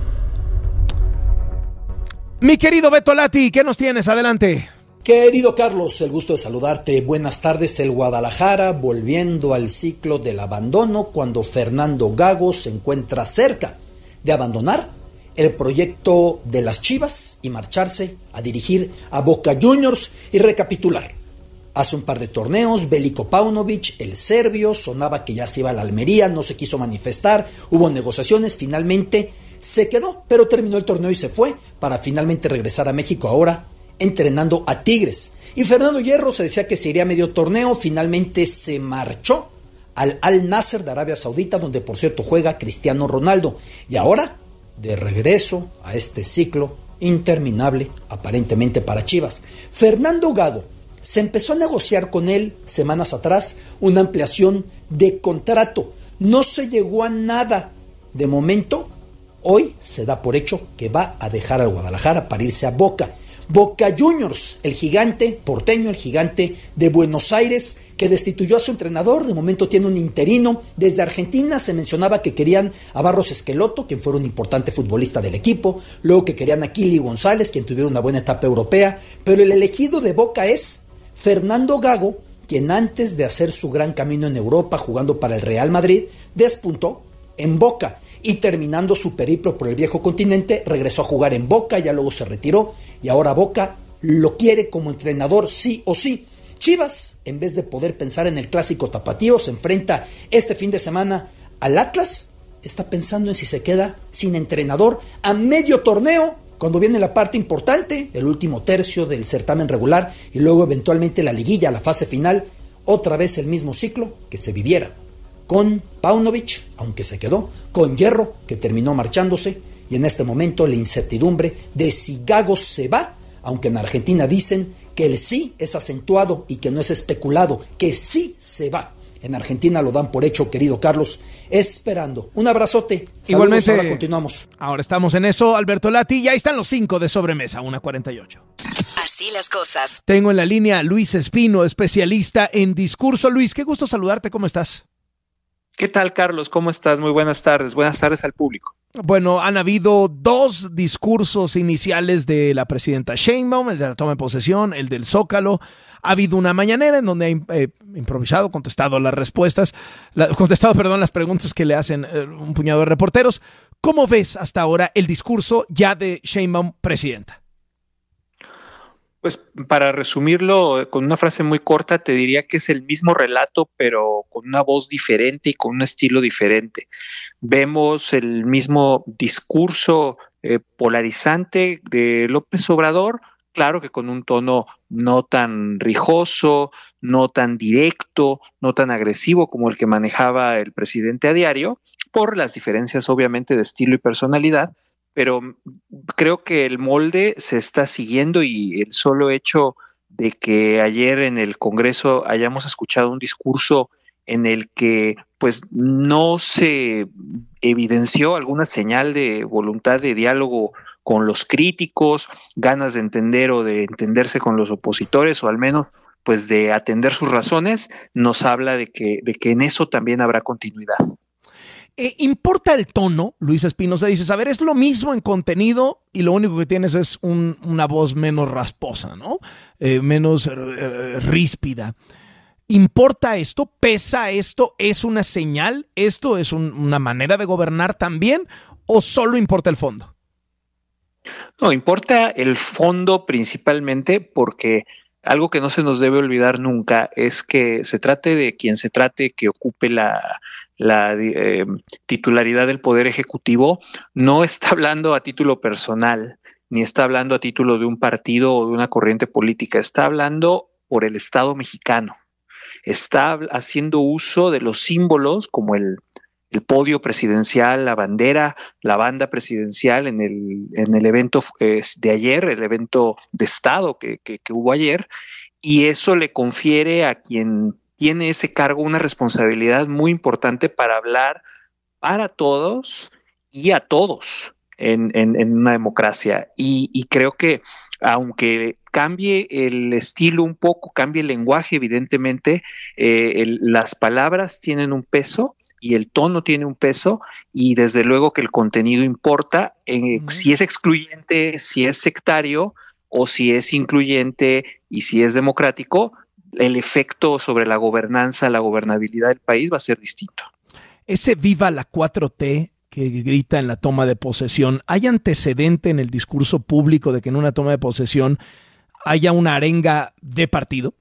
Mi querido Beto Lati, ¿qué nos tienes? Adelante. Querido Carlos, el gusto de saludarte. Buenas tardes. El Guadalajara volviendo al ciclo del abandono cuando Fernando Gago se encuentra cerca de abandonar el proyecto de las Chivas y marcharse a dirigir a Boca Juniors. Y recapitular, hace un par de torneos, Veliko Paunovic, el serbio, sonaba que ya se iba a la Almería, no se quiso manifestar, hubo negociaciones, finalmente se quedó, pero terminó el torneo y se fue para finalmente regresar a México ahora entrenando a Tigres. Y Fernando Hierro se decía que se iría a medio torneo, finalmente se marchó al Al Nasser de Arabia Saudita, donde por cierto juega Cristiano Ronaldo, y ahora de regreso a este ciclo interminable aparentemente para Chivas. Fernando Gago, se empezó a negociar con él semanas atrás una ampliación de contrato, no se llegó a nada de momento. Hoy se da por hecho que va a dejar al Guadalajara para irse a Boca Juniors, el gigante porteño, el gigante de Buenos Aires, que destituyó a su entrenador. De momento tiene un interino. Desde Argentina se mencionaba que querían a Barros Esqueloto, quien fuera un importante futbolista del equipo, luego que querían a Kili González, quien tuviera una buena etapa europea, pero el elegido de Boca es Fernando Gago, quien antes de hacer su gran camino en Europa jugando para el Real Madrid, despuntó en Boca y terminando su periplo por el viejo continente, regresó a jugar en Boca, ya luego se retiró y ahora Boca lo quiere como entrenador sí o sí. Chivas, en vez de poder pensar en el clásico tapatío, se enfrenta este fin de semana al Atlas, está pensando en si se queda sin entrenador a medio torneo, cuando viene la parte importante, el último tercio del certamen regular y luego eventualmente la liguilla, la fase final, otra vez el mismo ciclo que se viviera con Paunovic, aunque se quedó, con Hierro, que terminó marchándose, y en este momento la incertidumbre de si Gago se va, aunque en Argentina dicen que el sí es acentuado y que no es especulado, que sí se va. En Argentina lo dan por hecho, querido Carlos. esperando. Un abrazote. Saludos. Igualmente. Ahora continuamos. Ahora estamos en eso, Alberto Lati, ya están los 5 de sobremesa, 1:48. Así las cosas. Tengo en la línea a Luis Espino, especialista en discurso. Luis, qué gusto saludarte, ¿cómo estás? ¿Qué tal, Carlos? ¿Cómo estás? Muy buenas tardes. Buenas tardes al público. Bueno, han habido 2 discursos iniciales de la presidenta Sheinbaum, el de la toma de posesión, el del Zócalo. Ha habido una mañanera en donde ha improvisado, contestado las preguntas que le hacen un puñado de reporteros. ¿Cómo ves hasta ahora el discurso ya de Sheinbaum, presidenta? Pues para resumirlo con una frase muy corta, te diría que es el mismo relato, pero con una voz diferente y con un estilo diferente. Vemos el mismo discurso polarizante de López Obrador, claro que con un tono no tan rijoso, no tan directo, no tan agresivo como el que manejaba el presidente a diario, por las diferencias obviamente de estilo y personalidad, pero creo que el molde se está siguiendo y el solo hecho de que ayer en el Congreso hayamos escuchado un discurso en el que pues no se evidenció alguna señal de voluntad de diálogo con los críticos, ganas de entender o de entenderse con los opositores, o al menos pues de atender sus razones, nos habla de que en eso también habrá continuidad. ¿Importa el tono, Luis Espinosa? Dices, a ver, es lo mismo en contenido y lo único que tienes es una voz menos rasposa, ¿no? Menos ríspida. ¿Importa esto? ¿Pesa esto? ¿Es una señal? ¿Esto es una manera de gobernar también? ¿O solo importa el fondo? No, importa el fondo principalmente porque algo que no se nos debe olvidar nunca es que se trate de quien se trate que ocupe la titularidad del Poder Ejecutivo, no está hablando a título personal, ni está hablando a título de un partido o de una corriente política, está hablando por el Estado mexicano. Está haciendo uso de los símbolos como el podio presidencial, la bandera, la banda presidencial en el evento de ayer, el evento de Estado que hubo ayer, y eso le confiere a quien tiene ese cargo una responsabilidad muy importante para hablar para todos y a todos en una democracia. Y creo que aunque cambie el estilo un poco, cambie el lenguaje, evidentemente, las palabras tienen un peso y el tono tiene un peso, y desde luego que el contenido importa, si es excluyente, si es sectario, o si es incluyente y si es democrático, el efecto sobre la gobernanza, la gobernabilidad del país va a ser distinto. Ese viva la 4T que grita en la toma de posesión, ¿hay antecedente en el discurso público de que en una toma de posesión haya una arenga de partido?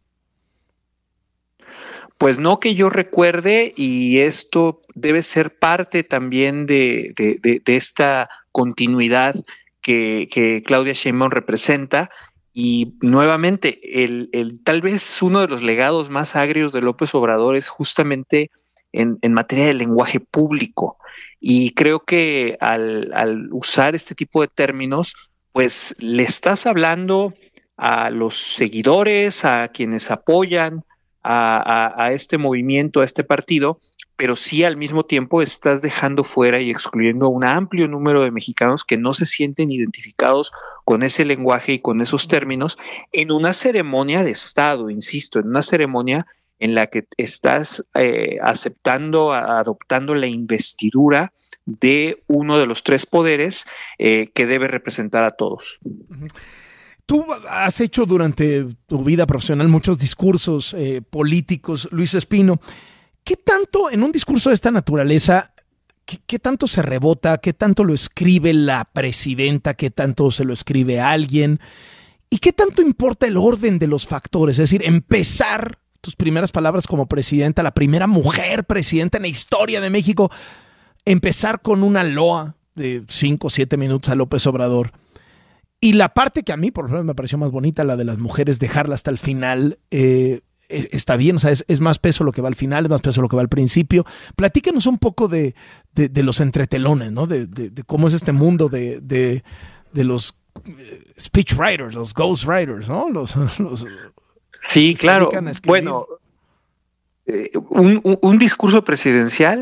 Pues no que yo recuerde, y esto debe ser parte también de esta continuidad que Claudia Sheinbaum representa. Y nuevamente, tal vez uno de los legados más agrios de López Obrador es justamente en materia de lenguaje público. Y creo que al usar este tipo de términos, pues le estás hablando a los seguidores, a quienes apoyan a este movimiento, a este partido, pero sí al mismo tiempo estás dejando fuera y excluyendo a un amplio número de mexicanos que no se sienten identificados con ese lenguaje y con esos términos en una ceremonia de Estado, insisto, en una ceremonia en la que estás adoptando la investidura de uno de los 3 poderes que debe representar a todos. Tú has hecho durante tu vida profesional muchos discursos políticos, Luis Espino. ¿Qué tanto en un discurso de esta naturaleza, qué tanto se rebota, qué tanto lo escribe la presidenta, qué tanto se lo escribe a alguien? ¿Y qué tanto importa el orden de los factores? Es decir, empezar tus primeras palabras como presidenta, la primera mujer presidenta en la historia de México, empezar con una loa de 5 o 7 minutos a López Obrador. Y la parte que a mí, por ejemplo, me pareció más bonita, la de las mujeres, dejarla hasta el final, está bien, o sea, es más peso lo que va al final, es más peso lo que va al principio. Platícanos un poco de los entretelones, ¿no? De cómo es este mundo de los speech writers, los ghost writers, ¿no? Sí, claro. Bueno, un discurso presidencial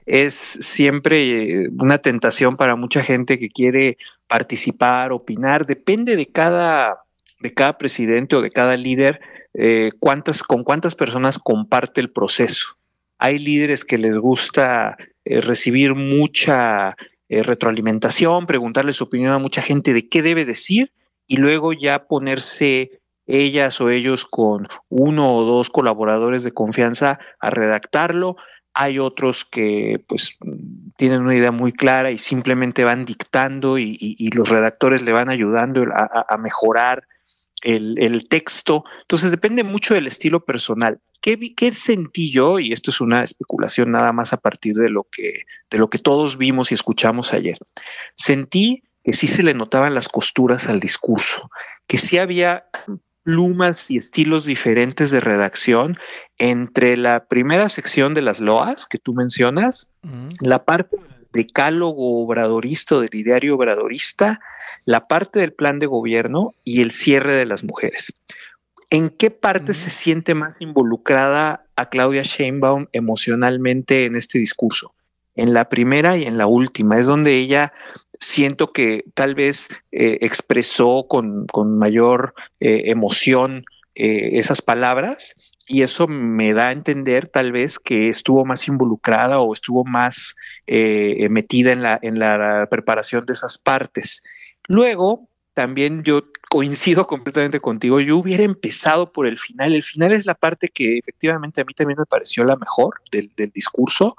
es siempre una tentación para mucha gente que quiere participar, opinar. Depende de cada presidente o de cada líder con cuántas personas comparte el proceso. Hay líderes que les gusta recibir mucha retroalimentación, preguntarle su opinión a mucha gente de qué debe decir y luego ya ponerse ellas o ellos con uno o dos colaboradores de confianza a redactarlo. Hay otros que pues tienen una idea muy clara y simplemente van dictando y los redactores le van ayudando a mejorar el texto. Entonces depende mucho del estilo personal. ¿Qué sentí yo? Y esto es una especulación nada más a partir de lo que todos vimos y escuchamos ayer. Sentí que sí se le notaban las costuras al discurso, que sí había plumas y estilos diferentes de redacción entre la primera sección de las loas que tú mencionas, la parte del decálogo obradorista, del ideario obradorista, la parte del plan de gobierno y el cierre de las mujeres. ¿En qué parte se siente más involucrada a Claudia Sheinbaum emocionalmente en este discurso? En la primera y en la última. Es donde ella siento que tal vez expresó con mayor emoción esas palabras, y eso me da a entender tal vez que estuvo más involucrada o estuvo más metida en la preparación de esas partes. Luego, también yo coincido completamente contigo, yo hubiera empezado por el final. El final es la parte que efectivamente a mí también me pareció la mejor del discurso.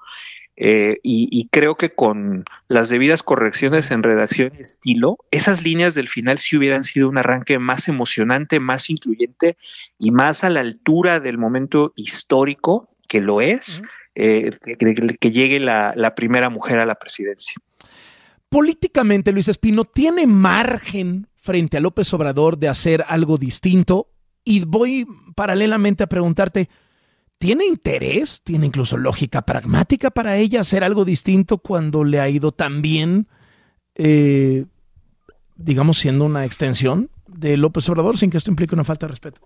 Y creo que con las debidas correcciones en redacción y estilo, esas líneas del final sí hubieran sido un arranque más emocionante, más incluyente y más a la altura del momento histórico que lo es, que llegue la primera mujer a la presidencia. Políticamente, Luis Espino, ¿tiene margen frente a López Obrador de hacer algo distinto? Y voy paralelamente a preguntarte, ¿tiene interés, tiene incluso lógica pragmática para ella hacer algo distinto cuando le ha ido tan bien, digamos, siendo una extensión de López Obrador, sin que esto implique una falta de respeto?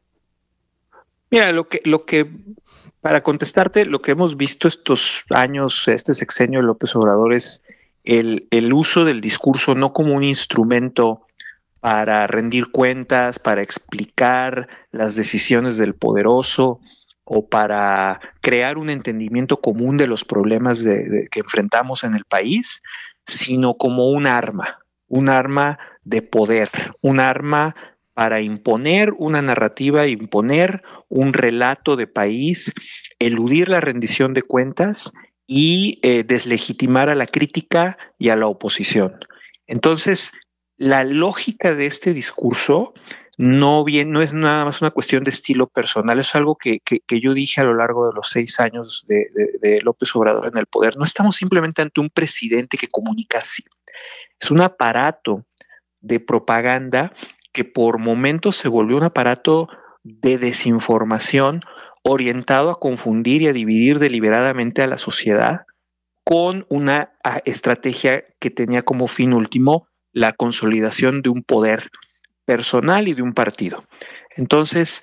Mira, lo que para contestarte, lo que hemos visto estos años, este sexenio de López Obrador es el uso del discurso no como un instrumento para rendir cuentas, para explicar las decisiones del poderoso, o para crear un entendimiento común de los problemas que enfrentamos en el país, sino como un arma de poder, un arma para imponer una narrativa, imponer un relato de país, eludir la rendición de cuentas y deslegitimar a la crítica y a la oposición. Entonces, la lógica de este discurso no es nada más una cuestión de estilo personal, es algo que yo dije a lo largo de los 6 años de López Obrador en el poder. No estamos simplemente ante un presidente que comunica así, es un aparato de propaganda que por momentos se volvió un aparato de desinformación orientado a confundir y a dividir deliberadamente a la sociedad con una estrategia que tenía como fin último la consolidación de un poder personal y de un partido. Entonces,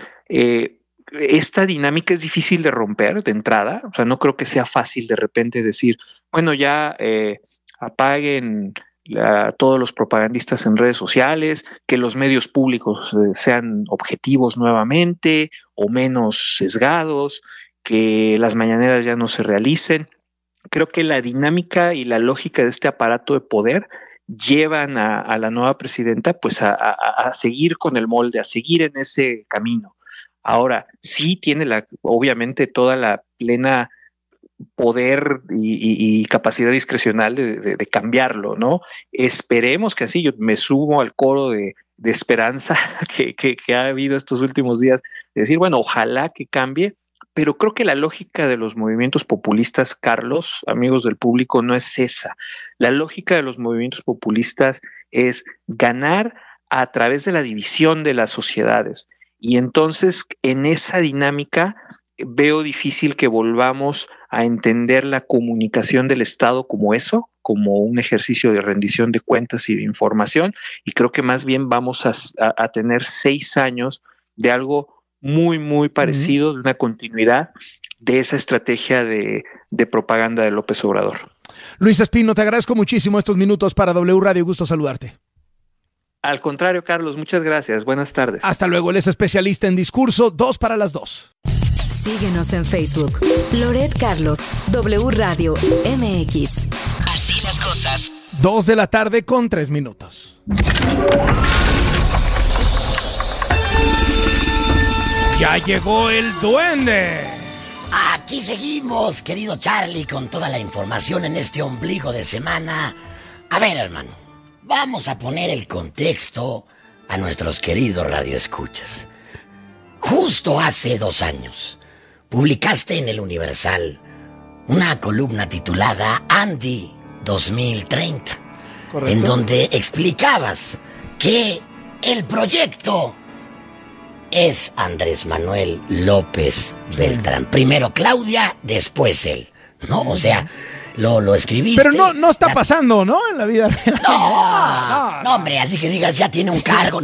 esta dinámica es difícil de romper de entrada. O sea, no creo que sea fácil de repente decir, bueno, ya apaguen todos los propagandistas en redes sociales, que los medios públicos sean objetivos nuevamente o menos sesgados, que las mañaneras ya no se realicen. Creo que la dinámica y la lógica de este aparato de poder llevan a la nueva presidenta pues a seguir con el molde, a seguir en ese camino. Ahora, sí tiene obviamente toda la plena poder y capacidad discrecional de cambiarlo, ¿no? Esperemos que así. Yo me sumo al coro de esperanza que ha habido estos últimos días, de decir, bueno, ojalá que cambie. Pero creo que la lógica de los movimientos populistas, Carlos, amigos del público, no es esa. La lógica de los movimientos populistas es ganar a través de la división de las sociedades. Y entonces, en esa dinámica, veo difícil que volvamos a entender la comunicación del Estado como eso, como un ejercicio de rendición de cuentas y de información. Y creo que más bien vamos a tener 6 años de algo muy, muy parecido, de una continuidad de esa estrategia de propaganda de López Obrador. Luis Espino, te agradezco muchísimo estos minutos para W Radio. Gusto saludarte. Al contrario, Carlos, muchas gracias. Buenas tardes. Hasta luego. Él es especialista en discurso. 2 para las 2. Síguenos en Facebook. Loret Carlos, W Radio MX. Así las cosas. 2 de la tarde con 3 minutos. Ya llegó el duende. Aquí seguimos, querido Charlie, con toda la información en este ombligo de semana. A ver, hermano, vamos a poner el contexto a nuestros queridos radioescuchas. Justo hace 2 años, publicaste en El Universal una columna titulada Andy 2030, ¿correcto?, en donde explicabas que el proyecto es Andrés Manuel López Beltrán. Primero Claudia, después él, ¿no? O sea, lo escribiste. Pero no está pasando, ¿no? En la vida real. No, hombre, así que digas, ya tiene un cargo,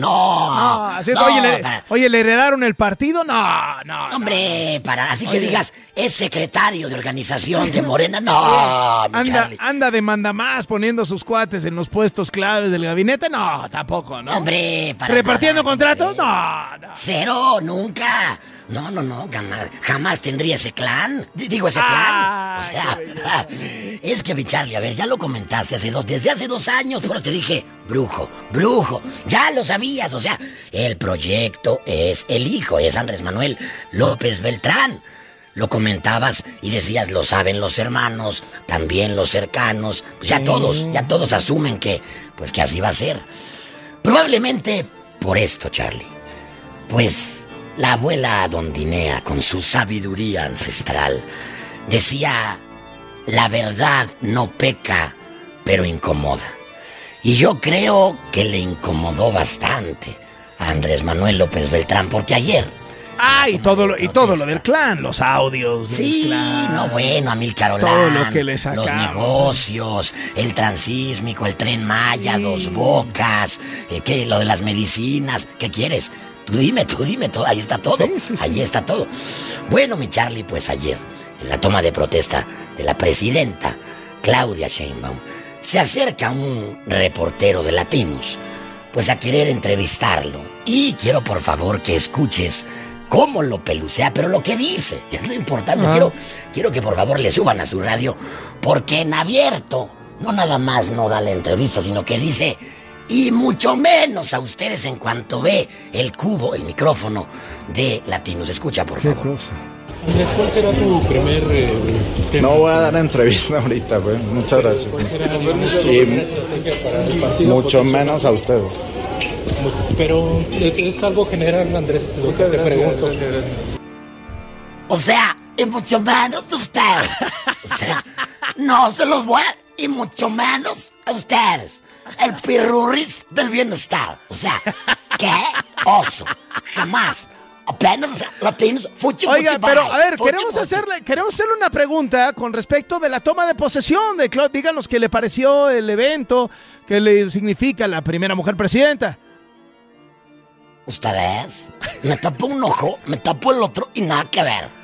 oye, ¿le heredaron el partido? No. Hombre, así que digas, es secretario de organización de Morena, no. Anda de mandamás poniendo sus cuates en los puestos claves del gabinete, no, tampoco, ¿no? Hombre, ¿repartiendo contratos? No. Cero, nunca. No, jamás tendría ese clan. Digo, ese plan. O sea, es que, mi Charlie, a ver, ya lo comentaste desde hace 2 años, pero te dije, brujo, ya lo sabías. O sea, el proyecto es el hijo, es Andrés Manuel López Beltrán. Lo comentabas y decías, lo saben los hermanos, también los cercanos. Pues ya todos asumen que así va a ser. Probablemente por esto, Charlie. Pues la abuela Dondinea, con su sabiduría ancestral, decía, la verdad no peca, pero incomoda. Y yo creo que le incomodó bastante a Andrés Manuel López Beltrán, porque ayer... y todo lo del clan, los audios del clan. No, bueno, Amílcar Olán, todo lo que le sacamos, los negocios, el transísmico, el Tren Maya, 2 Bocas, lo de las medicinas, ¿qué quieres? Tú dime todo, ahí está todo. Sí. Ahí está todo. Bueno, mi Charlie, pues ayer, en la toma de protesta de la presidenta Claudia Sheinbaum, se acerca un reportero de Latinos, pues a querer entrevistarlo. Y quiero, por favor, que escuches cómo lo pelucea, pero lo que dice, es lo importante. Quiero que por favor le suban a su radio, porque en abierto, no nada más no da la entrevista, sino que dice... Y mucho menos a ustedes en cuanto ve el micrófono de Latinos. Escucha, por favor. ¿Qué cosa? Andrés, ¿cuál será tu primer tema? No voy a dar entrevista ahorita, güey. Muchas gracias. Y mucho menos a ustedes. Pero es algo general, Andrés, lo que te pregunto. O sea, y mucho menos a ustedes. O sea, no se los voy a... Y mucho menos a ustedes. El pirurris del bienestar. O sea, ¿qué? Oso. Jamás. Apenas, o sea, Latinos, Oiga, pero a ver, queremos hacerle una pregunta con respecto de la toma de posesión de Claudia. Díganos qué le pareció el evento, qué le significa la primera mujer presidenta. Ustedes, me tapo un ojo, me tapo el otro y nada que ver.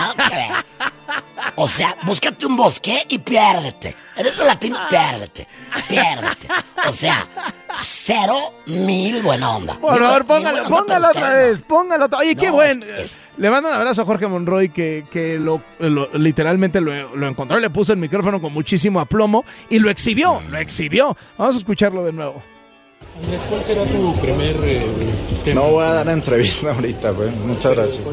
O sea, búscate un bosque y piérdete. Eres latino, piérdete. O sea, 0,000 buena onda. Por favor, póngalo otra vez. Oye, qué bueno. Le mando un abrazo a Jorge Monroy, que literalmente lo encontró, le puso el micrófono con muchísimo aplomo y lo exhibió. Vamos a escucharlo de nuevo. Andrés, ¿cuál será tu primer tema? No voy a dar entrevista ahorita, güey. Muchas gracias.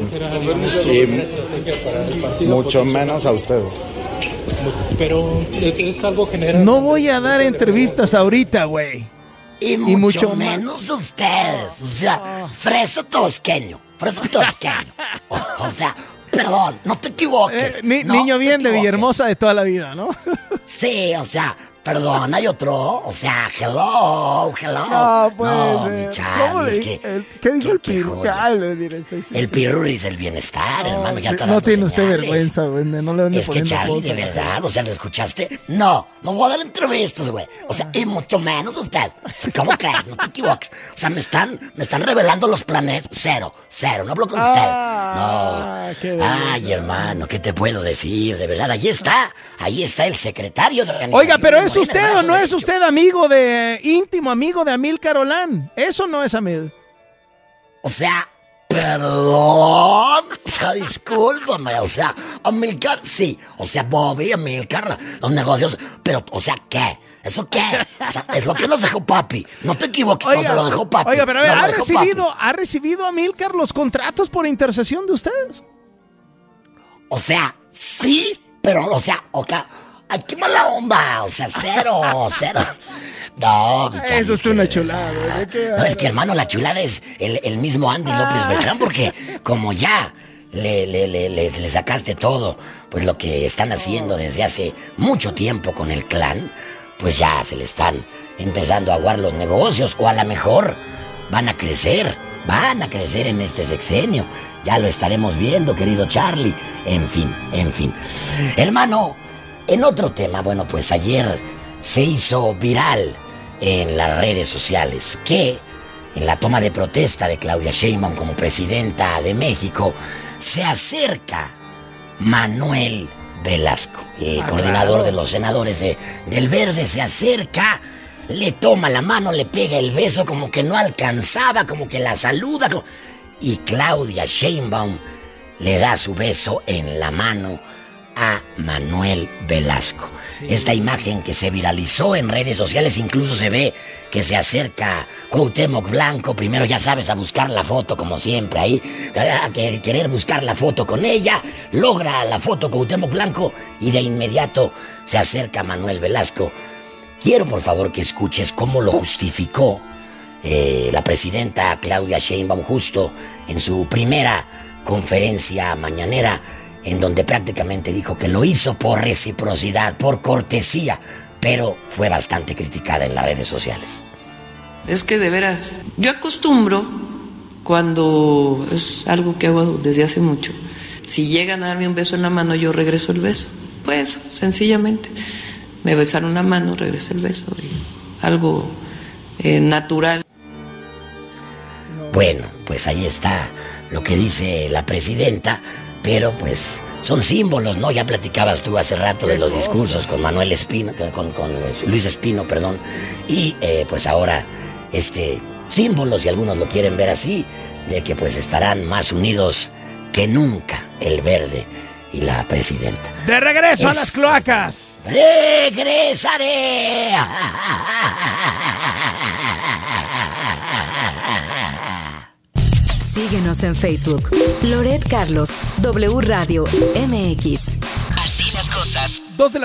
Y mucho menos a ustedes. Pero es algo general. No voy a dar entrevistas ahorita, güey. Y mucho menos a ustedes. O sea, fresa tosqueño. O sea, perdón, no te equivoques. Niño bien de Villahermosa de toda la vida, ¿no? Sí, o sea... Perdón, hay otro, o sea, hello. No, pues, mi Charlie, es que... ¿Qué dijo el pirurris? El pirurris del bienestar, hermano, ya está. No tiene usted vergüenza, güey, no le van a Es que Charlie, cosas, de verdad, o sea, ¿lo escuchaste? No voy a dar entrevistas, güey. O sea, y mucho menos usted. ¿Cómo crees? No te equivoques. O sea, me están revelando los planetas. Cero, no hablo con usted. Ay, hermano, ¿qué te puedo decir? De verdad, ahí está el secretario de organización. Oiga, pero ¿es usted o no es usted íntimo amigo de Amílcar Olán? Eso no es amigo. O sea, perdón, o sea, discúlpame, o sea, Amílcar, sí, o sea, Bobby, Amílcar, los negocios, pero, o sea, ¿qué? ¿Eso qué? O sea, es lo que nos dejó papi. No te equivoques, no se lo dejó papi. Oiga, pero a ver, ¿ha recibido Amílcar los contratos por intercesión de ustedes? O sea, sí, pero, o sea, ay, qué mala onda, o sea, cero. No, eso es una chulada. No, es que, hermano, la chulada es el mismo Andy López Beltrán, porque como ya le sacaste todo, pues lo que están haciendo desde hace mucho tiempo con el clan, pues ya se le están empezando a aguar los negocios, o a lo mejor van a crecer en este sexenio. Ya lo estaremos viendo, querido Charlie. En fin. Hermano, en otro tema, bueno, pues ayer se hizo viral en las redes sociales que en la toma de protesta de Claudia Sheinbaum como presidenta de México se acerca Manuel Velasco, el coordinador de los senadores del Verde, se acerca, le toma la mano, le pega el beso, como que no alcanzaba, como que la saluda, y Claudia Sheinbaum le da su beso en la mano a Manuel Velasco. Sí. Esta imagen que se viralizó en redes sociales, incluso se ve que se acerca Cuauhtémoc Blanco, primero ya sabes, a buscar la foto como siempre ahí, a querer buscar la foto con ella, logra la foto Cuauhtémoc Blanco y de inmediato se acerca Manuel Velasco. Quiero por favor que escuches cómo lo justificó la presidenta Claudia Sheinbaum justo en su primera conferencia mañanera, en donde prácticamente dijo que lo hizo por reciprocidad, por cortesía, pero fue bastante criticada en las redes sociales. Es que de veras, yo acostumbro, cuando es algo que hago desde hace mucho, si llegan a darme un beso en la mano, yo regreso el beso. Pues sencillamente, me besaron la mano, regresé el beso, algo natural. Bueno, pues ahí está lo que dice la presidenta. Pero pues son símbolos, ¿no? Ya platicabas tú hace rato de los discursos con Manuel Espino, con Luis Espino, perdón. Y pues ahora símbolos, y algunos lo quieren ver así, de que pues estarán más unidos que nunca el Verde y la presidenta. ¡De regreso a las cloacas! ¡Regresaré! Síguenos en Facebook. Loret Carlos, W Radio MX. Así las cosas.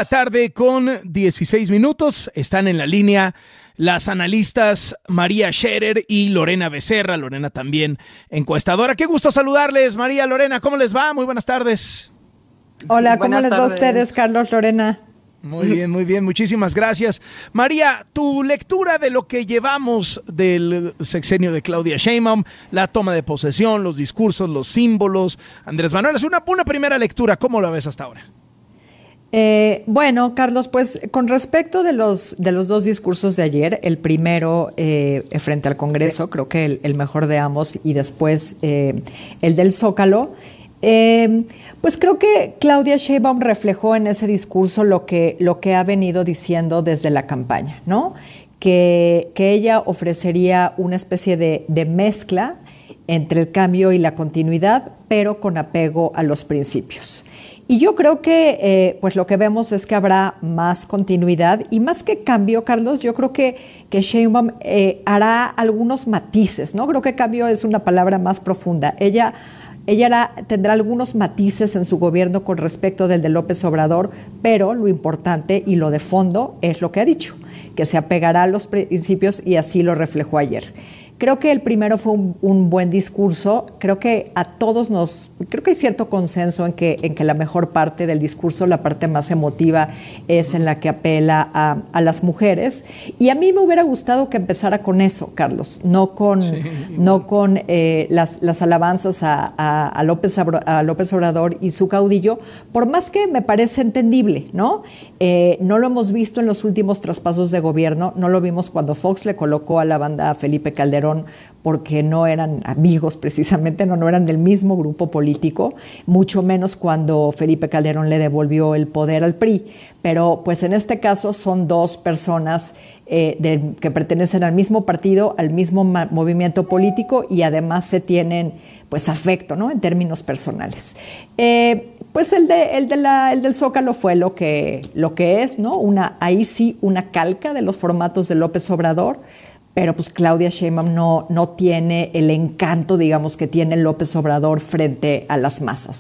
2:16 p.m. Están en la línea las analistas María Scherer y Lorena Becerra. Lorena también encuestadora. Qué gusto saludarles, María, Lorena. ¿Cómo les va? Muy buenas tardes. Hola, ¿cómo les va a ustedes, Carlos, Lorena? Muy bien, muchísimas gracias. María, tu lectura de lo que llevamos del sexenio de Claudia Sheinbaum, la toma de posesión, los discursos, los símbolos. Andrés Manuel, es una primera lectura, ¿cómo la ves hasta ahora? Bueno, Carlos, pues con respecto de los dos discursos de ayer, el primero frente al Congreso, creo que el mejor de ambos, y después el del Zócalo, pues creo que Claudia Sheinbaum reflejó en ese discurso lo que ha venido diciendo desde la campaña, ¿no? Que ella ofrecería una especie de mezcla entre el cambio y la continuidad, pero con apego a los principios. Y yo creo que pues lo que vemos es que habrá más continuidad y más que cambio, Carlos, yo creo que Sheinbaum hará algunos matices, ¿no? Creo que cambio es una palabra más profunda. Ella tendrá algunos matices en su gobierno con respecto del de López Obrador, pero lo importante y lo de fondo es lo que ha dicho, que se apegará a los principios y así lo reflejó ayer. Creo que el primero fue un buen discurso. Creo que a todos creo que hay cierto consenso en que la mejor parte del discurso, la parte más emotiva, es en la que apela a las mujeres. Y a mí me hubiera gustado que empezara con eso, Carlos, no con las alabanzas a López Obrador y su caudillo, por más que me parece entendible, ¿no? No lo hemos visto en los últimos traspasos de gobierno, no lo vimos cuando Fox le colocó a la banda a Felipe Calderón Calderón porque no eran amigos precisamente, no eran del mismo grupo político, mucho menos cuando Felipe Calderón le devolvió el poder al PRI. Pero pues en este caso son dos personas que pertenecen al mismo partido, al mismo movimiento político y además se tienen pues afecto, ¿no? En términos personales. Pues el del Zócalo fue lo que es, ¿no? Ahí sí una calca de los formatos de López Obrador, pero pues Claudia Sheinbaum no tiene el encanto, digamos, que tiene López Obrador frente a las masas.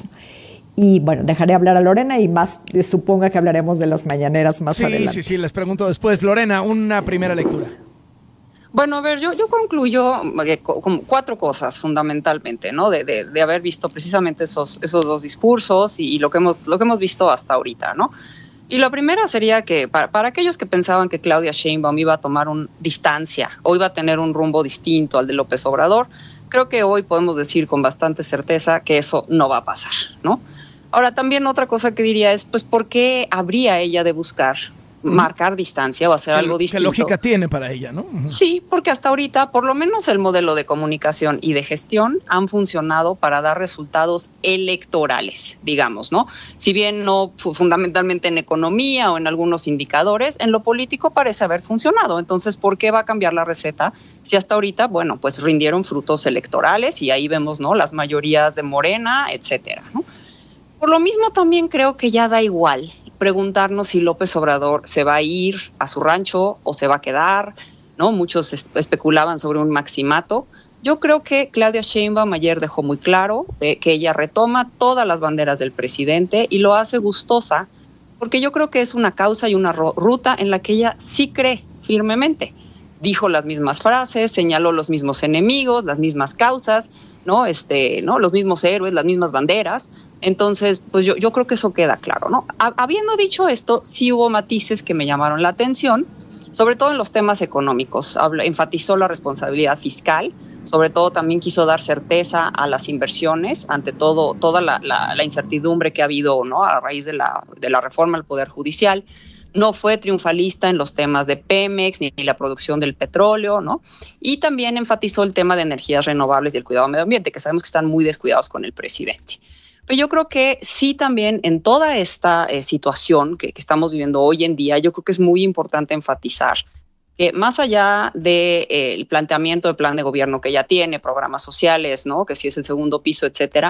Y bueno, dejaré hablar a Lorena y más, suponga que hablaremos de las mañaneras más adelante. Sí, les pregunto después. Lorena, una primera lectura. Bueno, a ver, yo concluyo con 4 cosas fundamentalmente, ¿no? De haber visto precisamente esos 2 discursos y lo que hemos visto hasta ahorita, ¿no? Y la primera sería que para aquellos que pensaban que Claudia Sheinbaum iba a tomar distancia o iba a tener un rumbo distinto al de López Obrador, creo que hoy podemos decir con bastante certeza que eso no va a pasar, ¿no? Ahora, también otra cosa que diría es, pues, ¿por qué habría ella de buscar marcar distancia o hacer algo distinto? ¿Qué lógica tiene para ella, no? Sí, porque hasta ahorita, por lo menos el modelo de comunicación y de gestión han funcionado para dar resultados electorales, digamos, ¿no? Si bien no fundamentalmente en economía o en algunos indicadores, en lo político parece haber funcionado. Entonces, ¿por qué va a cambiar la receta? Si hasta ahorita, bueno, pues rindieron frutos electorales y ahí vemos, ¿no? Las mayorías de Morena, etcétera, ¿no? Por lo mismo también creo que ya da igual preguntarnos si López Obrador se va a ir a su rancho o se va a quedar, ¿no? Muchos especulaban sobre un maximato. Yo creo que Claudia Sheinbaum ayer dejó muy claro que ella retoma todas las banderas del presidente y lo hace gustosa, porque yo creo que es una causa y una ruta en la que ella sí cree firmemente. Dijo las mismas frases, señaló los mismos enemigos, las mismas causas, ¿no? Los mismos héroes, las mismas banderas. Entonces, pues yo creo que eso queda claro, ¿no? Habiendo dicho esto, sí hubo matices que me llamaron la atención, sobre todo en los temas económicos. Enfatizó la responsabilidad fiscal, sobre todo también quiso dar certeza a las inversiones, ante todo, toda la incertidumbre que ha habido, ¿no? A raíz de la reforma al Poder Judicial. No fue triunfalista en los temas de Pemex ni la producción del petróleo, ¿no? Y también enfatizó el tema de energías renovables y el cuidado del medio ambiente, que sabemos que están muy descuidados con el presidente. Pero yo creo que sí también en toda esta situación que estamos viviendo hoy en día, yo creo que es muy importante enfatizar que más allá del planteamiento del plan de gobierno que ya tiene, programas sociales, ¿no? Que si es el segundo piso, etcétera,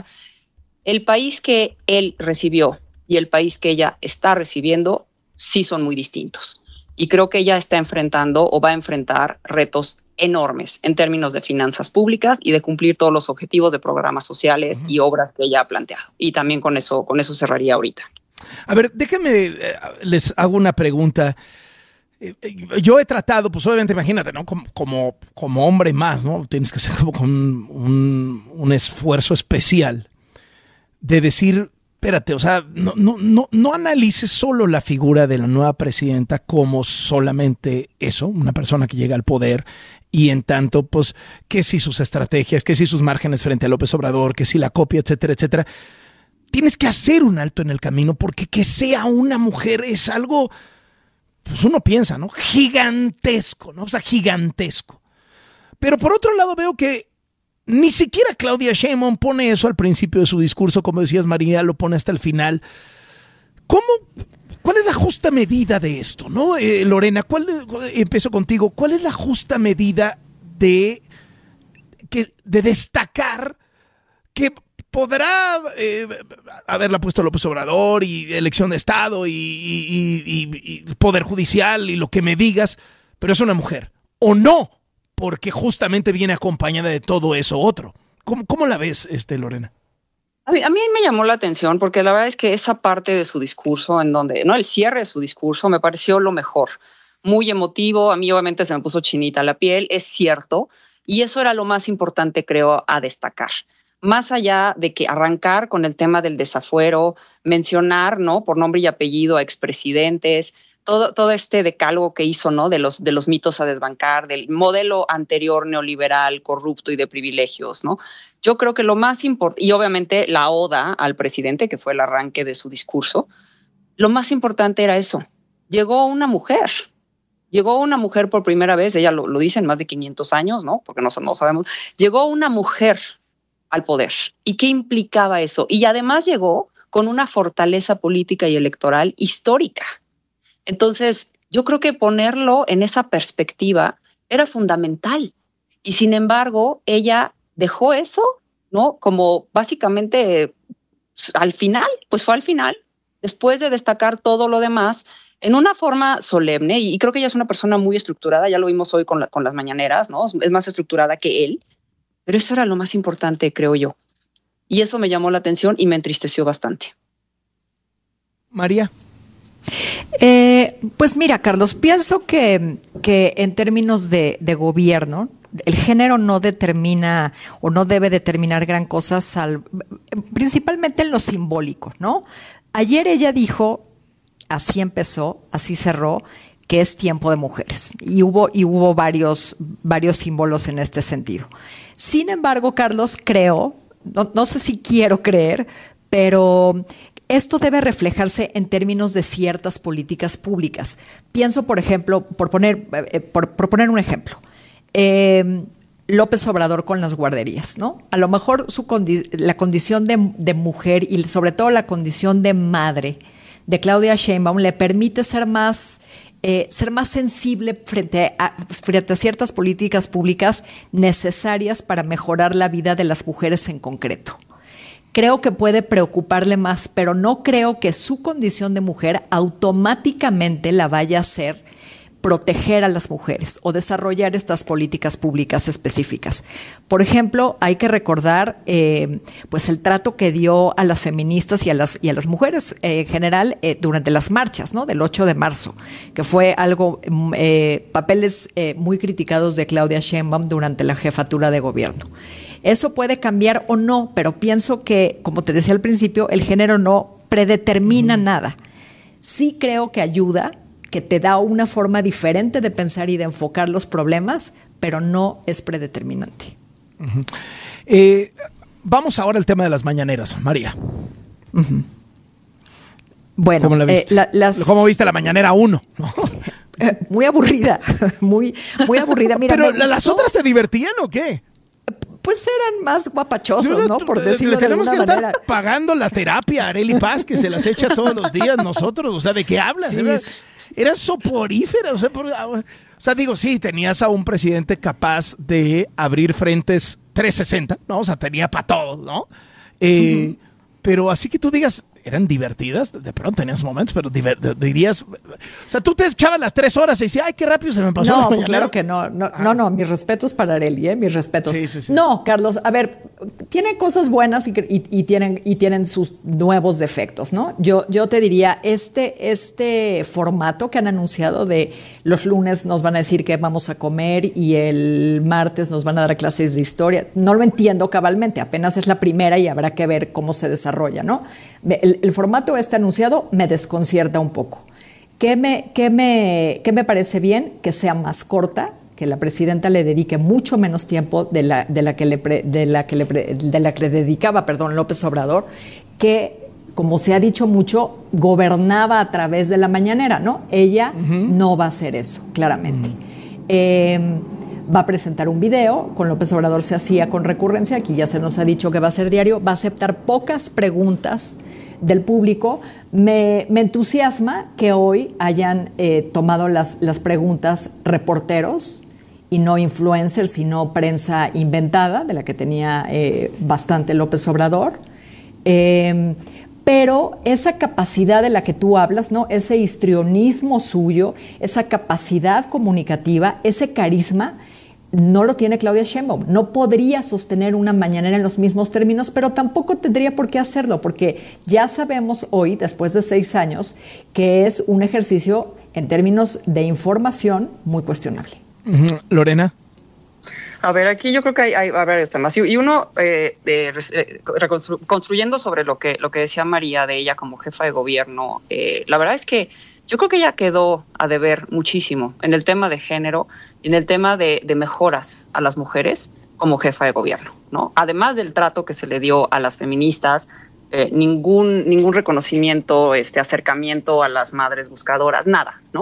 el país que él recibió y el país que ella está recibiendo sí son muy distintos. Y creo que ella está enfrentando o va a enfrentar retos enormes en términos de finanzas públicas y de cumplir todos los objetivos de programas sociales y obras que ella ha planteado. Y también con eso cerraría ahorita. A ver, déjenme, les hago una pregunta. Yo he tratado, pues obviamente imagínate, ¿no? Como hombre más, ¿no? Tienes que hacer como con un esfuerzo especial de decir, espérate, o sea, no analices solo la figura de la nueva presidenta como solamente eso, una persona que llega al poder y en tanto, pues, que si sus estrategias, que si sus márgenes frente a López Obrador, que si la copia, etcétera, etcétera. Tienes que hacer un alto en el camino porque que sea una mujer es algo, pues uno piensa, ¿no? Gigantesco, ¿no? O sea, gigantesco. Pero por otro lado veo que ni siquiera Claudia Sheinbaum pone eso al principio de su discurso, como decías María, lo pone hasta el final. ¿Cuál es la justa medida de esto, no? Lorena, empiezo contigo. ¿Cuál es la justa medida de destacar que podrá haberla puesto López Obrador y elección de Estado y Poder Judicial y lo que me digas, pero es una mujer? ¿O no? Porque justamente viene acompañada de todo eso otro. ¿Cómo la ves, Lorena? A mí me llamó la atención porque la verdad es que esa parte de su discurso, en donde, ¿no? El cierre de su discurso me pareció lo mejor. Muy emotivo, a mí obviamente se me puso chinita la piel, es cierto, y eso era lo más importante, creo, a destacar. Más allá de que arrancar con el tema del desafuero, mencionar, ¿no? Por nombre y apellido a expresidentes, todo este decálogo que hizo, ¿no? de los mitos a desbancar, del modelo anterior neoliberal, corrupto y de privilegios, ¿no? Yo creo que lo más importante, y obviamente la oda al presidente, que fue el arranque de su discurso, lo más importante era eso. Llegó una mujer Llegó una mujer por primera vez, ella lo dice, en más de 500 años, ¿no? Porque no sabemos. Llegó una mujer al poder. ¿Y qué implicaba eso? Y además llegó con una fortaleza política y electoral histórica. Entonces, yo creo que ponerlo en esa perspectiva era fundamental. Y sin embargo, ella dejó eso, ¿no? Como básicamente al final, pues fue al final, después de destacar todo lo demás, en una forma solemne, y creo que ella es una persona muy estructurada, ya lo vimos hoy con las mañaneras, ¿no? Es más estructurada que él, pero eso era lo más importante, creo yo. Y eso me llamó la atención y me entristeció bastante. María. Pues mira, Carlos, pienso que en términos de gobierno, el género no determina o no debe determinar gran cosa, principalmente en lo simbólico, ¿no? Ayer ella dijo, así empezó, así cerró, que es tiempo de mujeres. Y hubo varios símbolos en este sentido. Sin embargo, Carlos, creo, no sé si quiero creer, pero esto debe reflejarse en términos de ciertas políticas públicas. Pienso, por ejemplo, por poner un ejemplo, López Obrador con las guarderías, ¿no? A lo mejor la condición de mujer y sobre todo la condición de madre de Claudia Sheinbaum le permite ser más sensible frente a ciertas políticas públicas necesarias para mejorar la vida de las mujeres en concreto. Creo que puede preocuparle más, pero no creo que su condición de mujer automáticamente la vaya a hacer proteger a las mujeres o desarrollar estas políticas públicas específicas. Por ejemplo, hay que recordar pues el trato que dio a las feministas y a las mujeres en general durante las marchas, ¿no? Del 8 de marzo, que fue algo, papeles muy criticados de Claudia Sheinbaum durante la jefatura de gobierno. Eso puede cambiar o no, pero pienso que, como te decía al principio, el género no predetermina nada. Sí creo que ayuda, que te da una forma diferente de pensar y de enfocar los problemas, pero no es predeterminante. Vamos ahora al tema de las mañaneras, María. Bueno, ¿cómo la viste? ¿Cómo viste la mañanera 1? ¿No? Muy aburrida, muy aburrida. Mira, ¿pero las otras te divertían o qué? Pues eran más guapachosos, ¿no? Por decirlo de alguna manera. Tenemos que estar pagando la terapia a Arely Paz, que se las echa todos los días nosotros. O sea, ¿de qué hablas? Sí, era soporífera. O sea, digo, sí, tenías a un presidente capaz de abrir frentes 360, ¿no? O sea, tenía para todos, ¿no? Pero así que tú digas, eran divertidas, de pronto tenías momentos, pero dirías, o sea, tú te echabas las 3 horas y decías, ay, qué rápido se me pasó. No, claro que no, mis respetos para Arely, mis respetos. Sí. No, Carlos, a ver, tiene cosas buenas y tienen sus nuevos defectos, ¿no? Yo te diría, este formato que han anunciado de los lunes nos van a decir que vamos a comer y el martes nos van a dar clases de historia, no lo entiendo cabalmente, apenas es la primera y habrá que ver cómo se desarrolla, ¿no? El formato anunciado me desconcierta un poco. ¿Qué me parece bien? Que sea más corta, que la presidenta le dedique mucho menos tiempo de la que le dedicaba, López Obrador, que, como se ha dicho mucho, gobernaba a través de la mañanera, ¿no? Ella no va a hacer eso, claramente. Va a presentar un video, con López Obrador se hacía con recurrencia, aquí ya se nos ha dicho que va a ser diario, va a aceptar pocas preguntas del público. Me entusiasma que hoy hayan tomado las preguntas reporteros y no influencers, sino prensa inventada, de la que tenía bastante López Obrador. Pero esa capacidad de la que tú hablas, ¿no? Ese histrionismo suyo, esa capacidad comunicativa, ese carisma, no lo tiene Claudia Sheinbaum. No podría sostener una mañanera en los mismos términos, pero tampoco tendría por qué hacerlo, porque ya sabemos hoy, después de 6 años, que es un ejercicio en términos de información muy cuestionable. Lorena. A ver, aquí yo creo que hay varios temas. Y uno, construyendo sobre lo que decía María de ella como jefa de gobierno, la verdad es que yo creo que ella quedó a deber muchísimo en el tema de género y en el tema de mejoras a las mujeres como jefa de gobierno, ¿no? Además del trato que se le dio a las feministas, ningún reconocimiento, acercamiento a las madres buscadoras, nada, ¿no?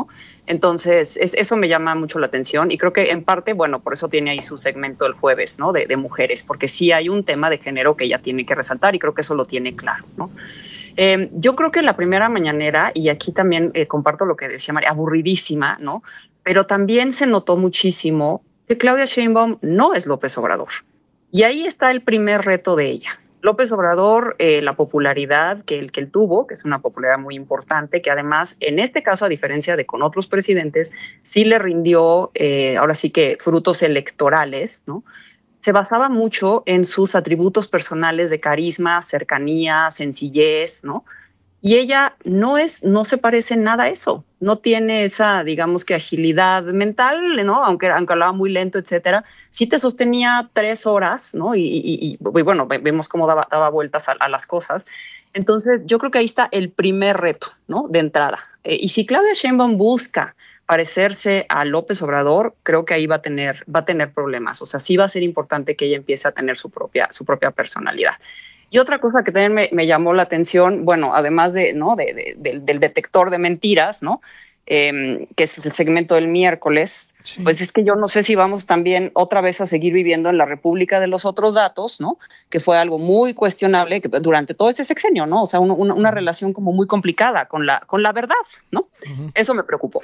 Entonces, eso me llama mucho la atención y creo que en parte, bueno, por eso tiene ahí su segmento el jueves, ¿no? De mujeres, porque sí hay un tema de género que ella tiene que resaltar y creo que eso lo tiene claro, ¿no? Yo creo que la primera mañanera, y aquí también comparto lo que decía María, aburridísima, ¿no? Pero también se notó muchísimo que Claudia Sheinbaum no es López Obrador. Y ahí está el primer reto de ella. López Obrador, la popularidad que él tuvo, que es una popularidad muy importante, que además, en este caso, a diferencia de con otros presidentes, sí le rindió, ahora sí que frutos electorales, ¿no? Se basaba mucho en sus atributos personales de carisma, cercanía, sencillez, ¿no? Y ella no se parece en nada a eso. No tiene esa, digamos que agilidad mental, ¿no? Aunque hablaba muy lento, etcétera. Sí te sostenía 3 horas, ¿no? Y bueno, vemos cómo daba vueltas a las cosas. Entonces, yo creo que ahí está el primer reto, ¿no? De entrada. Y si Claudia Sheinbaum busca parecerse a López Obrador, creo que ahí va a tener problemas. O sea, sí va a ser importante que ella empiece a tener su propia personalidad. Y otra cosa que también me llamó la atención, bueno, además del detector de mentiras, ¿no? Que es el segmento del miércoles, sí. Pues es que yo no sé si vamos también otra vez a seguir viviendo en la República de los otros datos, ¿no? Que fue algo muy cuestionable durante todo este sexenio, ¿no? O sea, una relación como muy complicada con la verdad, ¿no? Uh-huh. Eso me preocupó.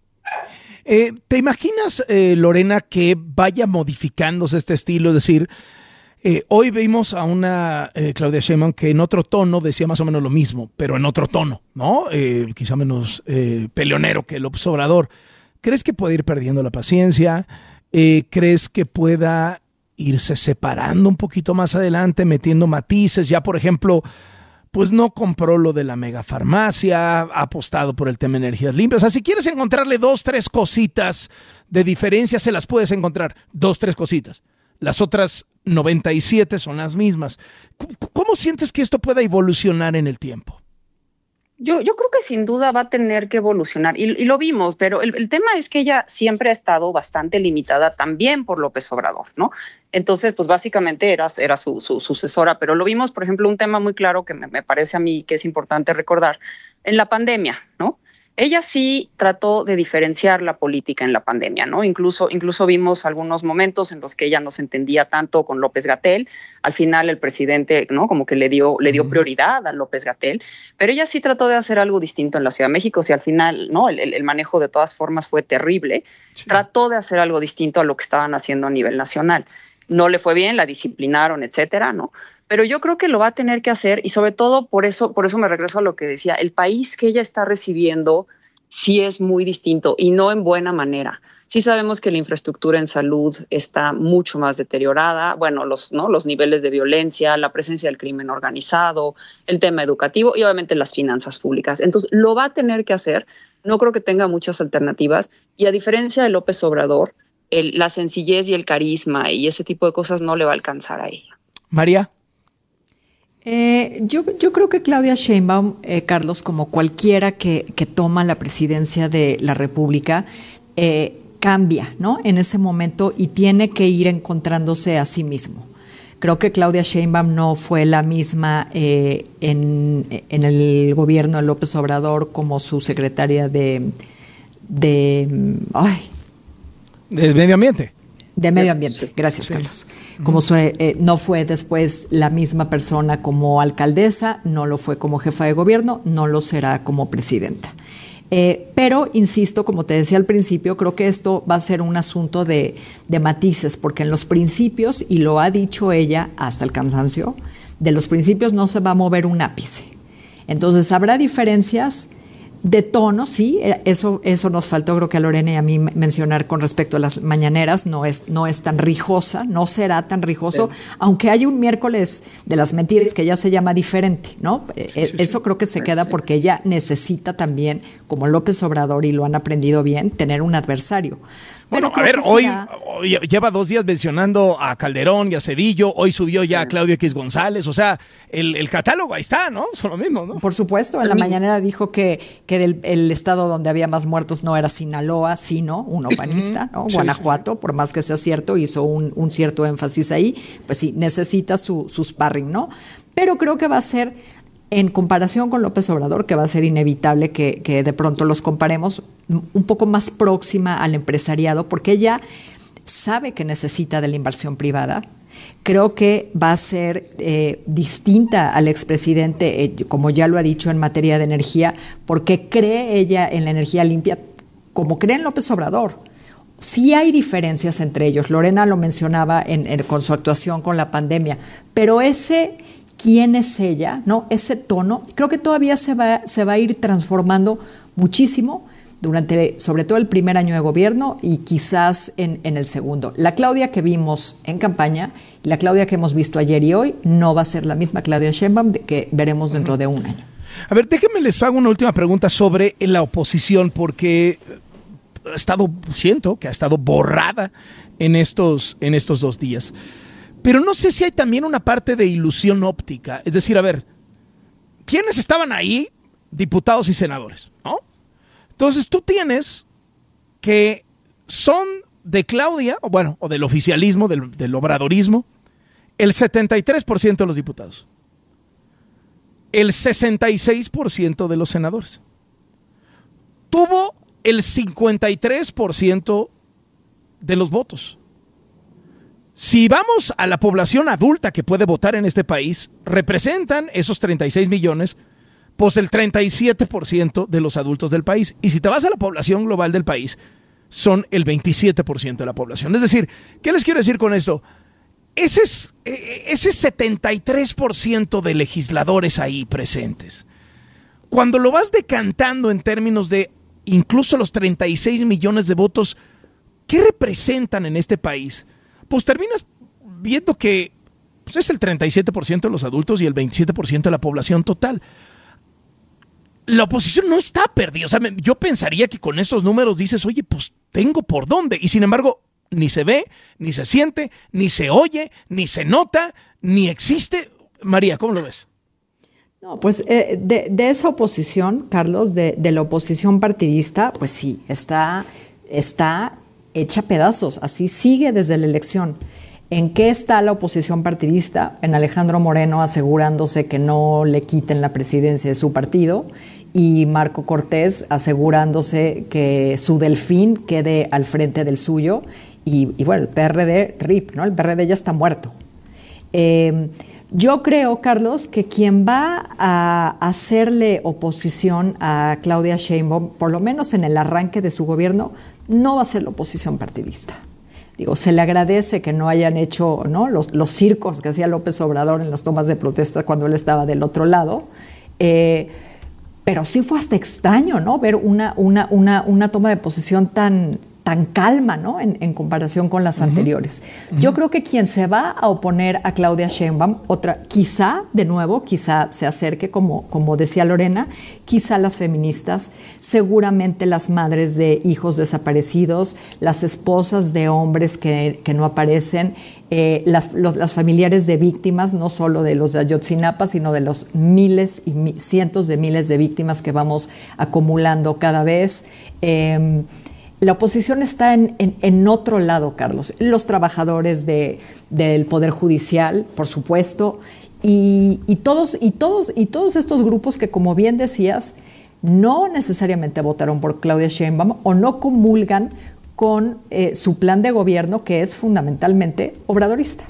¿Te imaginas, Lorena, que vaya modificándose este estilo? Es decir, hoy vimos a una Claudia Sheinbaum que en otro tono decía más o menos lo mismo, pero en otro tono, ¿no? Quizá menos peleonero que López Obrador. ¿Crees que puede ir perdiendo la paciencia? ¿Crees que pueda irse separando un poquito más adelante, metiendo matices? Ya, por ejemplo, pues no compró lo de la megafarmacia, ha apostado por el tema de energías limpias. O sea, si quieres encontrarle 2, 3 cositas de diferencia, se las puedes encontrar. 2, 3 cositas. Las otras 97 son las mismas. ¿Cómo sientes que esto pueda evolucionar en el tiempo? Yo creo que sin duda va a tener que evolucionar y lo vimos, pero el tema es que ella siempre ha estado bastante limitada también por López Obrador, ¿no? Entonces, pues básicamente era su sucesora, pero lo vimos, por ejemplo, un tema muy claro que me parece a mí que es importante recordar, en la pandemia, ¿no? Ella sí trató de diferenciar la política en la pandemia, ¿no? Incluso vimos algunos momentos en los que ella no se entendía tanto con López-Gatell. Al final el presidente, ¿no? Como que le dio prioridad a López-Gatell, pero ella sí trató de hacer algo distinto en la Ciudad de México. Si al final, ¿no? El manejo de todas formas fue terrible. Sí. Trató de hacer algo distinto a lo que estaban haciendo a nivel nacional. No le fue bien, la disciplinaron, etcétera, ¿no? Pero yo creo que lo va a tener que hacer y sobre todo por eso me regreso a lo que decía, el país que ella está recibiendo sí es muy distinto y no en buena manera. Sí sabemos que la infraestructura en salud está mucho más deteriorada, bueno, los niveles de violencia, la presencia del crimen organizado, el tema educativo y obviamente las finanzas públicas. Entonces, lo va a tener que hacer, no creo que tenga muchas alternativas y a diferencia de López Obrador, la sencillez y el carisma y ese tipo de cosas no le va a alcanzar a ella. María. Yo creo que Claudia Sheinbaum, Carlos, como cualquiera que toma la presidencia de la República, cambia, ¿no? En ese momento y tiene que ir encontrándose a sí mismo. Creo que Claudia Sheinbaum no fue la misma en el gobierno de López Obrador como su secretaria de medio ambiente. De medio ambiente, gracias, sí. Carlos. Como no fue después la misma persona como alcaldesa, no lo fue como jefa de gobierno, no lo será como presidenta. Pero, insisto, como te decía al principio, creo que esto va a ser un asunto de matices, porque en los principios, y lo ha dicho ella hasta el cansancio, de los principios no se va a mover un ápice. Entonces, habrá diferencias de tono, sí, eso nos faltó, creo que a Lorena y a mí mencionar con respecto a las mañaneras, no es tan rijosa, no será tan rijoso, sí. Aunque hay un miércoles de las mentiras que ya se llama diferente, ¿no? Eso creo que se queda porque ella necesita también, como López Obrador, y lo han aprendido bien, tener un adversario. Bueno, a ver, hoy lleva 2 días mencionando a Calderón y a Cedillo, hoy subió ya a Claudio X González, o sea, el catálogo ahí está, ¿no? Son lo mismo, ¿no? Por supuesto, en la mañanera dijo que el estado donde había más muertos no era Sinaloa, sino uno panista, ¿no? Sí, Guanajuato, sí. Por más que sea cierto, hizo un cierto énfasis ahí, pues sí, necesita su sparring, ¿no? Pero creo que va a ser en comparación con López Obrador, que va a ser inevitable que de pronto los comparemos, un poco más próxima al empresariado, porque ella sabe que necesita de la inversión privada. Creo que va a ser distinta al expresidente, como ya lo ha dicho, en materia de energía, porque cree ella en la energía limpia, como cree en López Obrador. Sí hay diferencias entre ellos. Lorena lo mencionaba con su actuación con la pandemia, pero ese quién es ella, ¿no? Ese tono, creo que todavía se va a ir transformando muchísimo durante, sobre todo, el primer año de gobierno y quizás en el segundo. La Claudia que vimos en campaña, la Claudia que hemos visto ayer y hoy, no va a ser la misma Claudia Sheinbaum que veremos dentro de un año. A ver, déjenme les hago una última pregunta sobre la oposición, porque siento que ha estado borrada en estos 2 días. Pero no sé si hay también una parte de ilusión óptica. Es decir, a ver, ¿quiénes estaban ahí? Diputados y senadores, ¿no? Entonces tú tienes que son de Claudia, o del oficialismo, del obradorismo, el 73% de los diputados, el 66% de los senadores. Tuvo el 53% de los votos. Si vamos a la población adulta que puede votar en este país, representan esos 36 millones, pues el 37% de los adultos del país. Y si te vas a la población global del país, son el 27% de la población. Es decir, ¿qué les quiero decir con esto? Ese 73% de legisladores ahí presentes, cuando lo vas decantando en términos de incluso los 36 millones de votos, ¿qué representan en este país? Pues terminas viendo que pues es el 37% de los adultos y el 27% de la población total. La oposición no está perdida. O sea, yo pensaría que con estos números dices, oye, pues tengo por dónde. Y sin embargo, ni se ve, ni se siente, ni se oye, ni se nota, ni existe. María, ¿cómo lo ves? No, pues de esa oposición, Carlos, de la oposición partidista, pues sí, está hecha pedazos. Así sigue desde la elección. ¿En qué está la oposición partidista? En Alejandro Moreno asegurándose que no le quiten la presidencia de su partido y Marco Cortés asegurándose que su delfín quede al frente del suyo y bueno, el PRD RIP, ¿no? El PRD ya está muerto. Yo creo, Carlos, que quien va a hacerle oposición a Claudia Sheinbaum, por lo menos en el arranque de su gobierno, no va a ser la oposición partidista. Digo, se le agradece que no hayan hecho, ¿no?, los circos que hacía López Obrador en las tomas de protesta cuando él estaba del otro lado, pero sí fue hasta extraño, ¿no?, ver una toma de posición tan calma, ¿no?, en comparación con las anteriores. Yo creo que quien se va a oponer a Claudia Sheinbaum, quizá se acerque, como decía Lorena, quizá las feministas, seguramente las madres de hijos desaparecidos, las esposas de hombres que no aparecen, las familiares de víctimas, no solo de los de Ayotzinapa, sino de los miles y cientos de miles de víctimas que vamos acumulando cada vez. La oposición está en otro lado, Carlos. Los trabajadores del Poder Judicial, por supuesto, y todos estos grupos que, como bien decías, no necesariamente votaron por Claudia Sheinbaum o no comulgan con su plan de gobierno, que es fundamentalmente obradorista.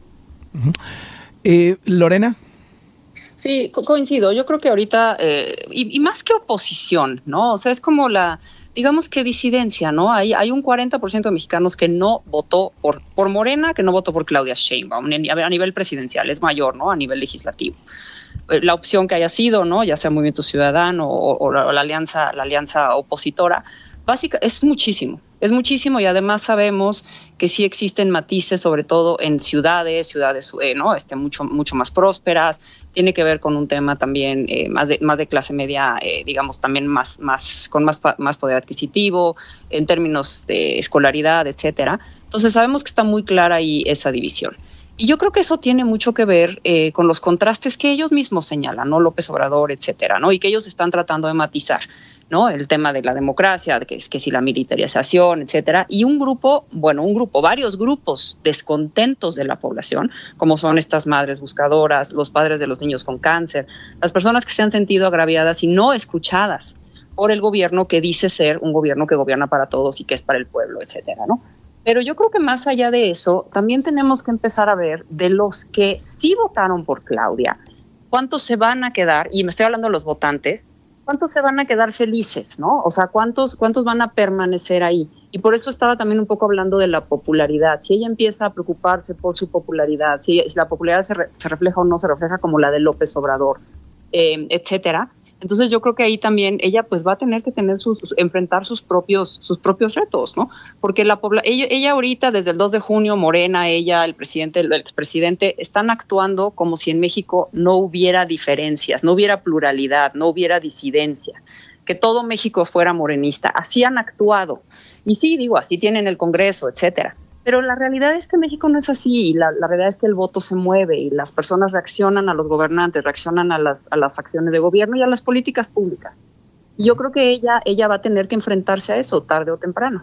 Lorena. Sí, coincido. Yo creo que ahorita, y más que oposición, ¿no? O sea, es como digamos que disidencia, ¿no? Hay un 40% de mexicanos que no votó por Morena, que no votó por Claudia Sheinbaum a nivel presidencial, es mayor, ¿no? A nivel legislativo. La opción que haya sido, ¿no?, ya sea Movimiento Ciudadano o la alianza opositora, es muchísimo y además sabemos que sí existen matices, sobre todo en ciudades, ¿no?, mucho más prósperas. Tiene que ver con un tema también más de clase media, digamos, también con más poder adquisitivo, en términos de escolaridad, etcétera. Entonces sabemos que está muy clara ahí esa división. Y yo creo que eso tiene mucho que ver con los contrastes que ellos mismos señalan, ¿no? López Obrador, etcétera, ¿no? Y que ellos están tratando de matizar, ¿no? El tema de la democracia, que si la militarización, etcétera. Y varios grupos descontentos de la población, como son estas madres buscadoras, los padres de los niños con cáncer, las personas que se han sentido agraviadas y no escuchadas por el gobierno que dice ser un gobierno que gobierna para todos y que es para el pueblo, etcétera, ¿no? Pero yo creo que más allá de eso, también tenemos que empezar a ver de los que sí votaron por Claudia, cuántos se van a quedar, y me estoy hablando de los votantes, cuántos se van a quedar felices, ¿no? O sea, cuántos van a permanecer ahí. Y por eso estaba también un poco hablando de la popularidad. Si ella empieza a preocuparse por su popularidad, si la popularidad se refleja o no se refleja como la de López Obrador, etcétera. Entonces yo creo que ahí también ella pues va a tener que enfrentar sus propios retos, ¿no? Porque ella ahorita desde el 2 de junio, Morena, ella, el expresidente, están actuando como si en México no hubiera diferencias, no hubiera pluralidad, no hubiera disidencia, que todo México fuera morenista. Así han actuado. Y sí, así tienen el Congreso, etcétera. Pero la realidad es que México no es así, y la realidad es que el voto se mueve y las personas reaccionan a los gobernantes, reaccionan a las acciones de gobierno y a las políticas públicas. Y yo creo que ella va a tener que enfrentarse a eso tarde o temprano.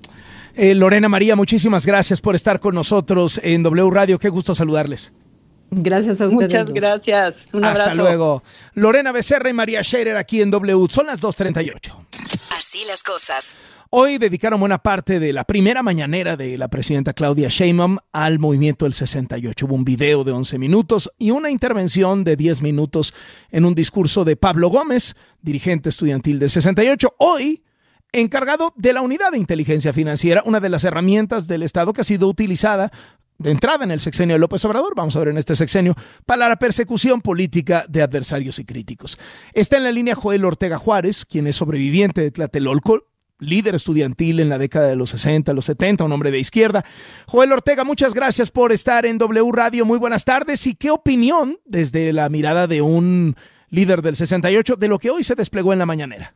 Lorena María, muchísimas gracias por estar con nosotros en W Radio. Qué gusto saludarles. Gracias a ustedes. Muchas gracias. Un abrazo. Hasta luego. Lorena Becerra y María Scherer aquí en W. Son las 2:38. Así las cosas. Hoy dedicaron buena parte de la primera mañanera de la presidenta Claudia Sheinbaum al movimiento del 68. Hubo un video de 11 minutos y una intervención de 10 minutos en un discurso de Pablo Gómez, dirigente estudiantil del 68, hoy encargado de la unidad de inteligencia financiera, una de las herramientas del Estado que ha sido utilizada de entrada en el sexenio de López Obrador, vamos a ver en este sexenio, para la persecución política de adversarios y críticos. Está en la línea Joel Ortega Juárez, quien es sobreviviente de Tlatelolco, líder estudiantil en la década de los 60, los 70, un hombre de izquierda. Joel Ortega, muchas gracias por estar en W Radio. Muy buenas tardes. ¿Y qué opinión, desde la mirada de un líder del 68, de lo que hoy se desplegó en la mañanera?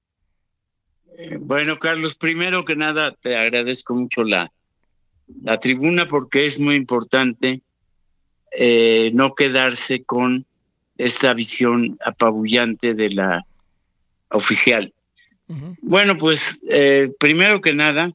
Bueno, Carlos, primero que nada te agradezco mucho la tribuna, porque es muy importante no quedarse con esta visión apabullante de la oficial. Uh-huh. Bueno, pues primero que nada,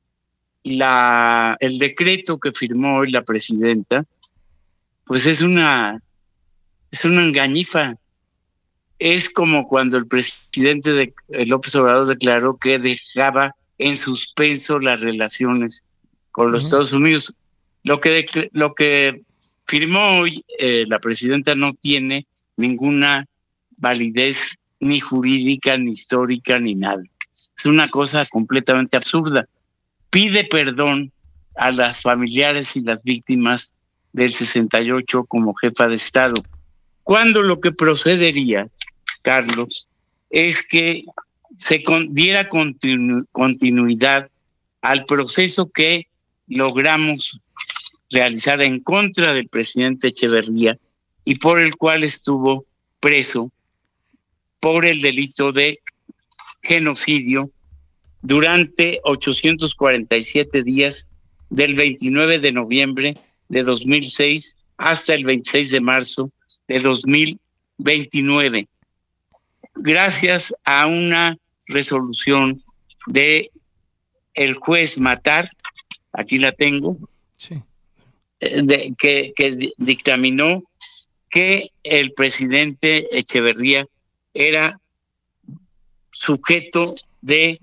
el decreto que firmó hoy la presidenta, pues es una engañifa. Es como cuando el presidente de López Obrador declaró que dejaba en suspenso las relaciones con los Estados Unidos. Lo que firmó hoy la presidenta no tiene ninguna validez ni jurídica, ni histórica, ni nada. Es una cosa completamente absurda. Pide perdón a las familiares y las víctimas del 68 como jefa de Estado, cuando lo que procedería, Carlos, es que se diera continuidad al proceso que logramos realizar en contra del presidente Echeverría y por el cual estuvo preso por el delito de genocidio durante 847 días, del 29 de noviembre de 2006 hasta el 26 de marzo de 2029. Gracias a una resolución de el juez Matar, aquí la tengo, sí, que dictaminó que el presidente Echeverría era sujeto de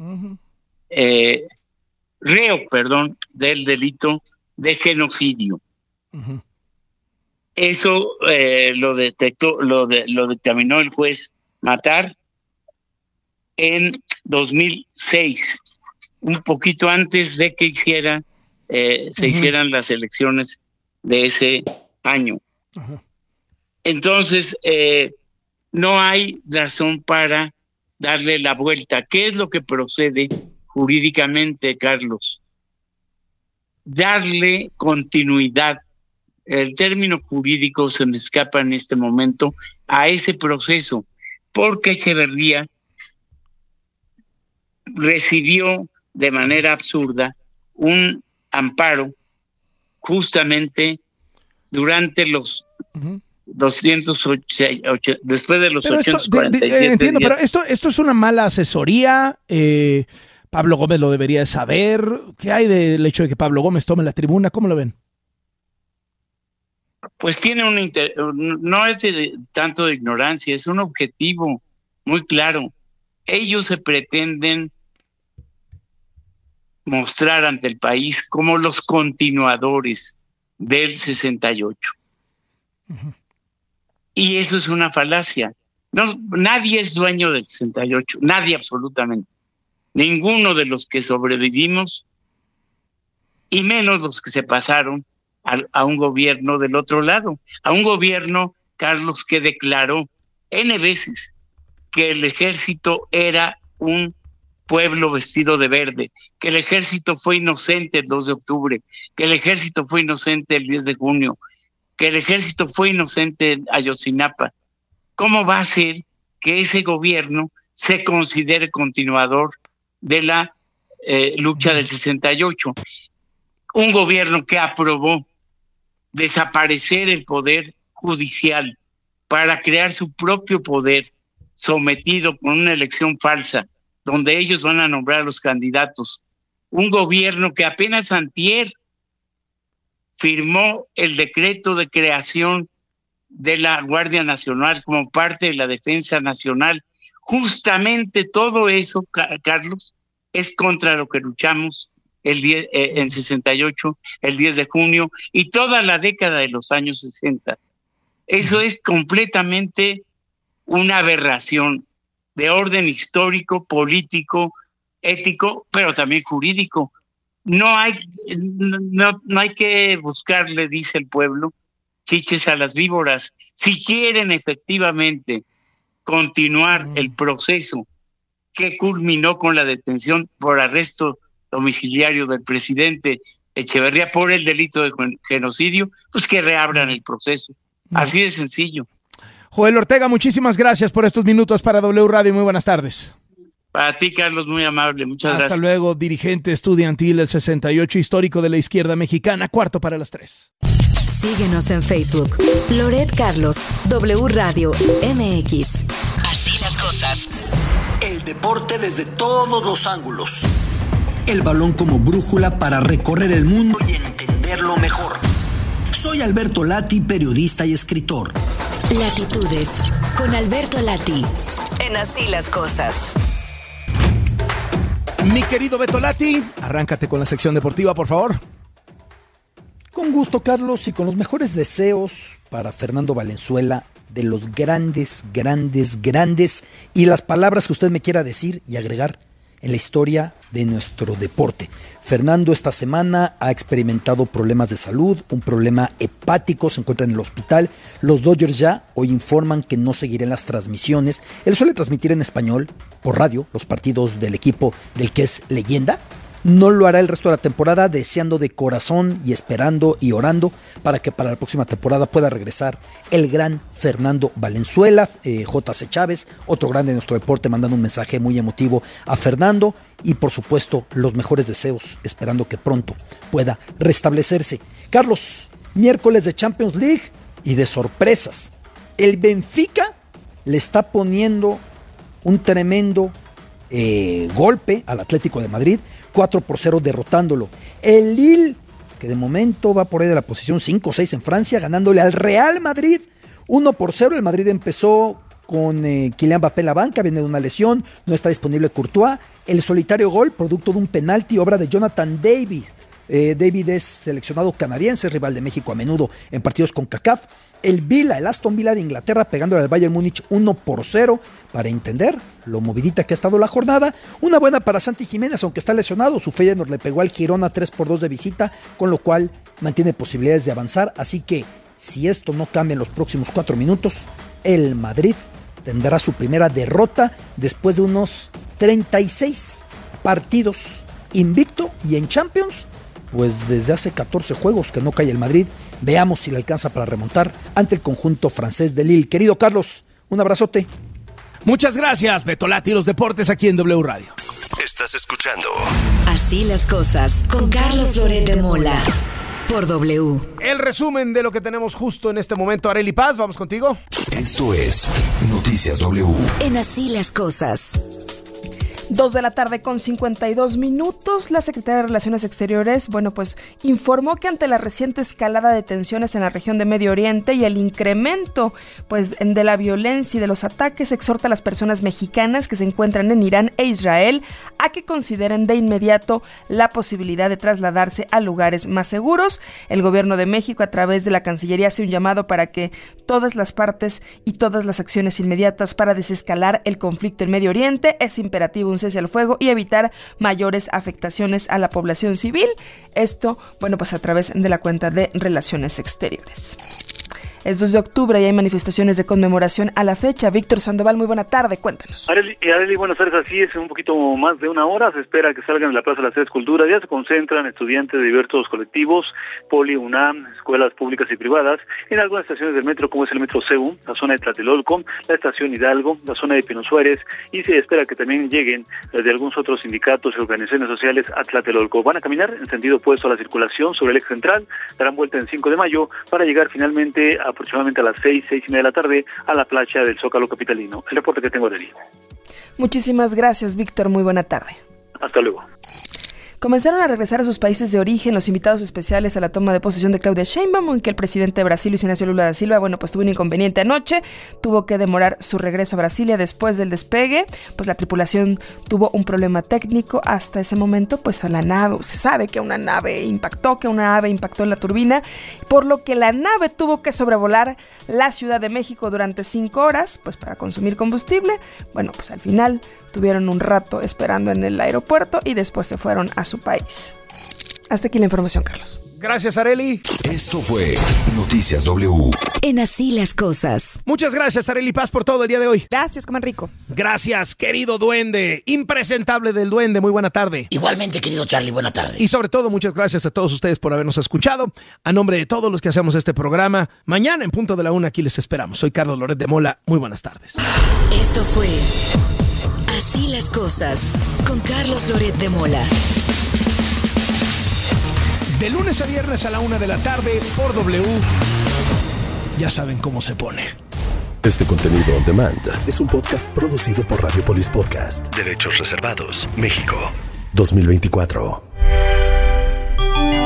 reo del delito de genocidio. Uh-huh. Eso lo dictaminó el juez Matar en 2006, un poquito antes de que se hicieran las elecciones de ese año. Uh-huh. Entonces, no hay razón para darle la vuelta. ¿Qué es lo que procede jurídicamente, Carlos? Darle continuidad. El término jurídico se me escapa en este momento a ese proceso, porque Echeverría recibió de manera absurda un amparo justamente durante los 208, después de los pero 847 entiendo, días. pero esto es una mala asesoría. Pablo Gómez lo debería saber. ¿Qué hay del hecho de que Pablo Gómez tome la tribuna? ¿Cómo lo ven? Pues tiene no es tanto de ignorancia, es un objetivo muy claro. Ellos se pretenden mostrar ante el país como los continuadores del 68. Uh-huh. Y eso es una falacia. No, nadie es dueño del 68, nadie absolutamente. Ninguno de los que sobrevivimos, y menos los que se pasaron a un gobierno del otro lado, a un gobierno, Carlos, que declaró N veces que el ejército era un pueblo vestido de verde, que el ejército fue inocente el 2 de octubre, que el ejército fue inocente el 10 de junio, que el ejército fue inocente en Ayotzinapa. ¿Cómo va a ser que ese gobierno se considere continuador de la lucha del 68? Un gobierno que aprobó desaparecer el poder judicial para crear su propio poder, sometido por una elección falsa, donde ellos van a nombrar a los candidatos. Un gobierno que apenas antier firmó el decreto de creación de la Guardia Nacional como parte de la Defensa Nacional. Justamente todo eso, Carlos, es contra lo que luchamos en 68, el 10 de junio y toda la década de los años 60. Eso es completamente una aberración de orden histórico, político, ético, pero también jurídico. No hay que buscarle, dice el pueblo, chiches a las víboras. Si quieren efectivamente continuar el proceso que culminó con la detención por arresto domiciliario del presidente Echeverría por el delito de genocidio, pues que reabran el proceso. Así de sencillo. Joel Ortega, muchísimas gracias por estos minutos para W Radio. Muy buenas tardes. Para ti, Carlos, muy amable. Muchas gracias. Hasta luego, dirigente estudiantil del 68, histórico de la izquierda mexicana, 2:45. Síguenos en Facebook. Loret Carlos, W Radio MX. Así las cosas. El deporte desde todos los ángulos. El balón como brújula para recorrer el mundo y entenderlo mejor. Soy Alberto Lati, periodista y escritor. Latitudes, con Alberto Lati, en Así las Cosas. Mi querido Beto Lati, arráncate con la sección deportiva, por favor. Con gusto, Carlos, y con los mejores deseos para Fernando Valenzuela, de los grandes, y las palabras que usted me quiera decir y agregar en la historia de nuestro deporte. Fernando esta semana ha experimentado problemas de salud, un problema hepático, se encuentra en el hospital. Los Dodgers ya hoy informan que no seguirán las transmisiones. Él suele transmitir en español, por radio, los partidos del equipo del que es leyenda. No lo hará el resto de la temporada, deseando de corazón y esperando y orando para que para la próxima temporada pueda regresar el gran Fernando Valenzuela. J.C. Chávez, otro grande de nuestro deporte, mandando un mensaje muy emotivo a Fernando y por supuesto los mejores deseos, esperando que pronto pueda restablecerse. Carlos, miércoles de Champions League y de sorpresas. El Benfica le está poniendo un tremendo golpe al Atlético de Madrid, 4-0 derrotándolo. El Lille, que de momento va por ahí de la posición 5 o 6 en Francia, ganándole al Real Madrid 1-0. El Madrid empezó con Kylian Mbappé en la banca, viene de una lesión, no está disponible Courtois. El solitario gol, producto de un penalti, obra de Jonathan David. David es seleccionado canadiense, es rival de México a menudo en partidos con CONCACAF. El Aston Villa de Inglaterra pegándole al Bayern Múnich 1-0, para entender lo movidita que ha estado la jornada. Una buena para Santi Jiménez, aunque está lesionado. Su Feyenoord le pegó al Girona 3-2 de visita, con lo cual mantiene posibilidades de avanzar. Así que si esto no cambia en los próximos 4 minutos, el Madrid tendrá su primera derrota después de unos 36 partidos invicto, y en Champions, pues desde hace 14 juegos que no cae el Madrid. Veamos si le alcanza para remontar ante el conjunto francés de Lille. Querido Carlos, un abrazote. Muchas gracias, Beto Lati, los deportes aquí en W Radio. Estás escuchando Así las Cosas con Carlos Loret de Mola. por W. El resumen de lo que tenemos justo en este momento. Arely Paz, vamos contigo. Esto es Noticias W. En Así las Cosas. 2:52 p.m. La Secretaría de Relaciones Exteriores, informó que ante la reciente escalada de tensiones en la región de Medio Oriente y el incremento, de la violencia y de los ataques, exhorta a las personas mexicanas que se encuentran en Irán e Israel a que consideren de inmediato la posibilidad de trasladarse a lugares más seguros. El gobierno de México, a través de la Cancillería, hace un llamado para que todas las partes y todas las acciones inmediatas para desescalar el conflicto en Medio Oriente. Es imperativo un cese al fuego y evitar mayores afectaciones a la población civil. Esto, a través de la cuenta de Relaciones Exteriores. Es 2 de octubre y hay manifestaciones de conmemoración a la fecha. Víctor Sandoval, muy buena tarde, cuéntanos. Arely, buenas tardes. Así es, un poquito más de una hora se espera que salgan de la Plaza de las Tres Culturas. Ya se concentran estudiantes de diversos colectivos, Poli, UNAM, escuelas públicas y privadas, en algunas estaciones del metro, como es el metro CEU, la zona de Tlatelolco, la estación Hidalgo, la zona de Pino Suárez, y se espera que también lleguen de algunos otros sindicatos y organizaciones sociales a Tlatelolco. Van a caminar en sentido opuesto a la circulación sobre el eje central, darán vuelta en 5 de mayo para llegar finalmente aproximadamente a las 6:30 de la tarde a la playa del Zócalo capitalino. El reporte que tengo de allí. Muchísimas gracias, Víctor. Muy buena tarde. Hasta luego. Comenzaron a regresar a sus países de origen los invitados especiales a la toma de posesión de Claudia Sheinbaum, aunque el presidente de Brasil, Luis Ignacio Lula da Silva, tuvo un inconveniente anoche, tuvo que demorar su regreso a Brasilia después del despegue, la tripulación tuvo un problema técnico. Hasta ese momento, a la nave, se sabe que una ave impactó en la turbina, por lo que la nave tuvo que sobrevolar la Ciudad de México durante 5 horas, para consumir combustible. Al final tuvieron un rato esperando en el aeropuerto y después se fueron a su país. Hasta aquí la información, Carlos. Gracias, Arely. Esto fue Noticias W. En Así las Cosas. Muchas gracias, Arely Paz, por todo el día de hoy. Gracias, coman rico. Gracias, querido duende, impresentable del duende, muy buena tarde. Igualmente, querido Charlie, buena tarde. Y sobre todo, muchas gracias a todos ustedes por habernos escuchado. A nombre de todos los que hacemos este programa, mañana en punto de la 1 aquí les esperamos. Soy Carlos Loret de Mola, muy buenas tardes. Esto fue Así las Cosas, con Carlos Loret de Mola. De lunes a viernes a la 1 de la tarde por W. Ya saben cómo se pone. Este contenido on demand es un podcast producido por Radiopolis Podcast. Derechos reservados. México 2024.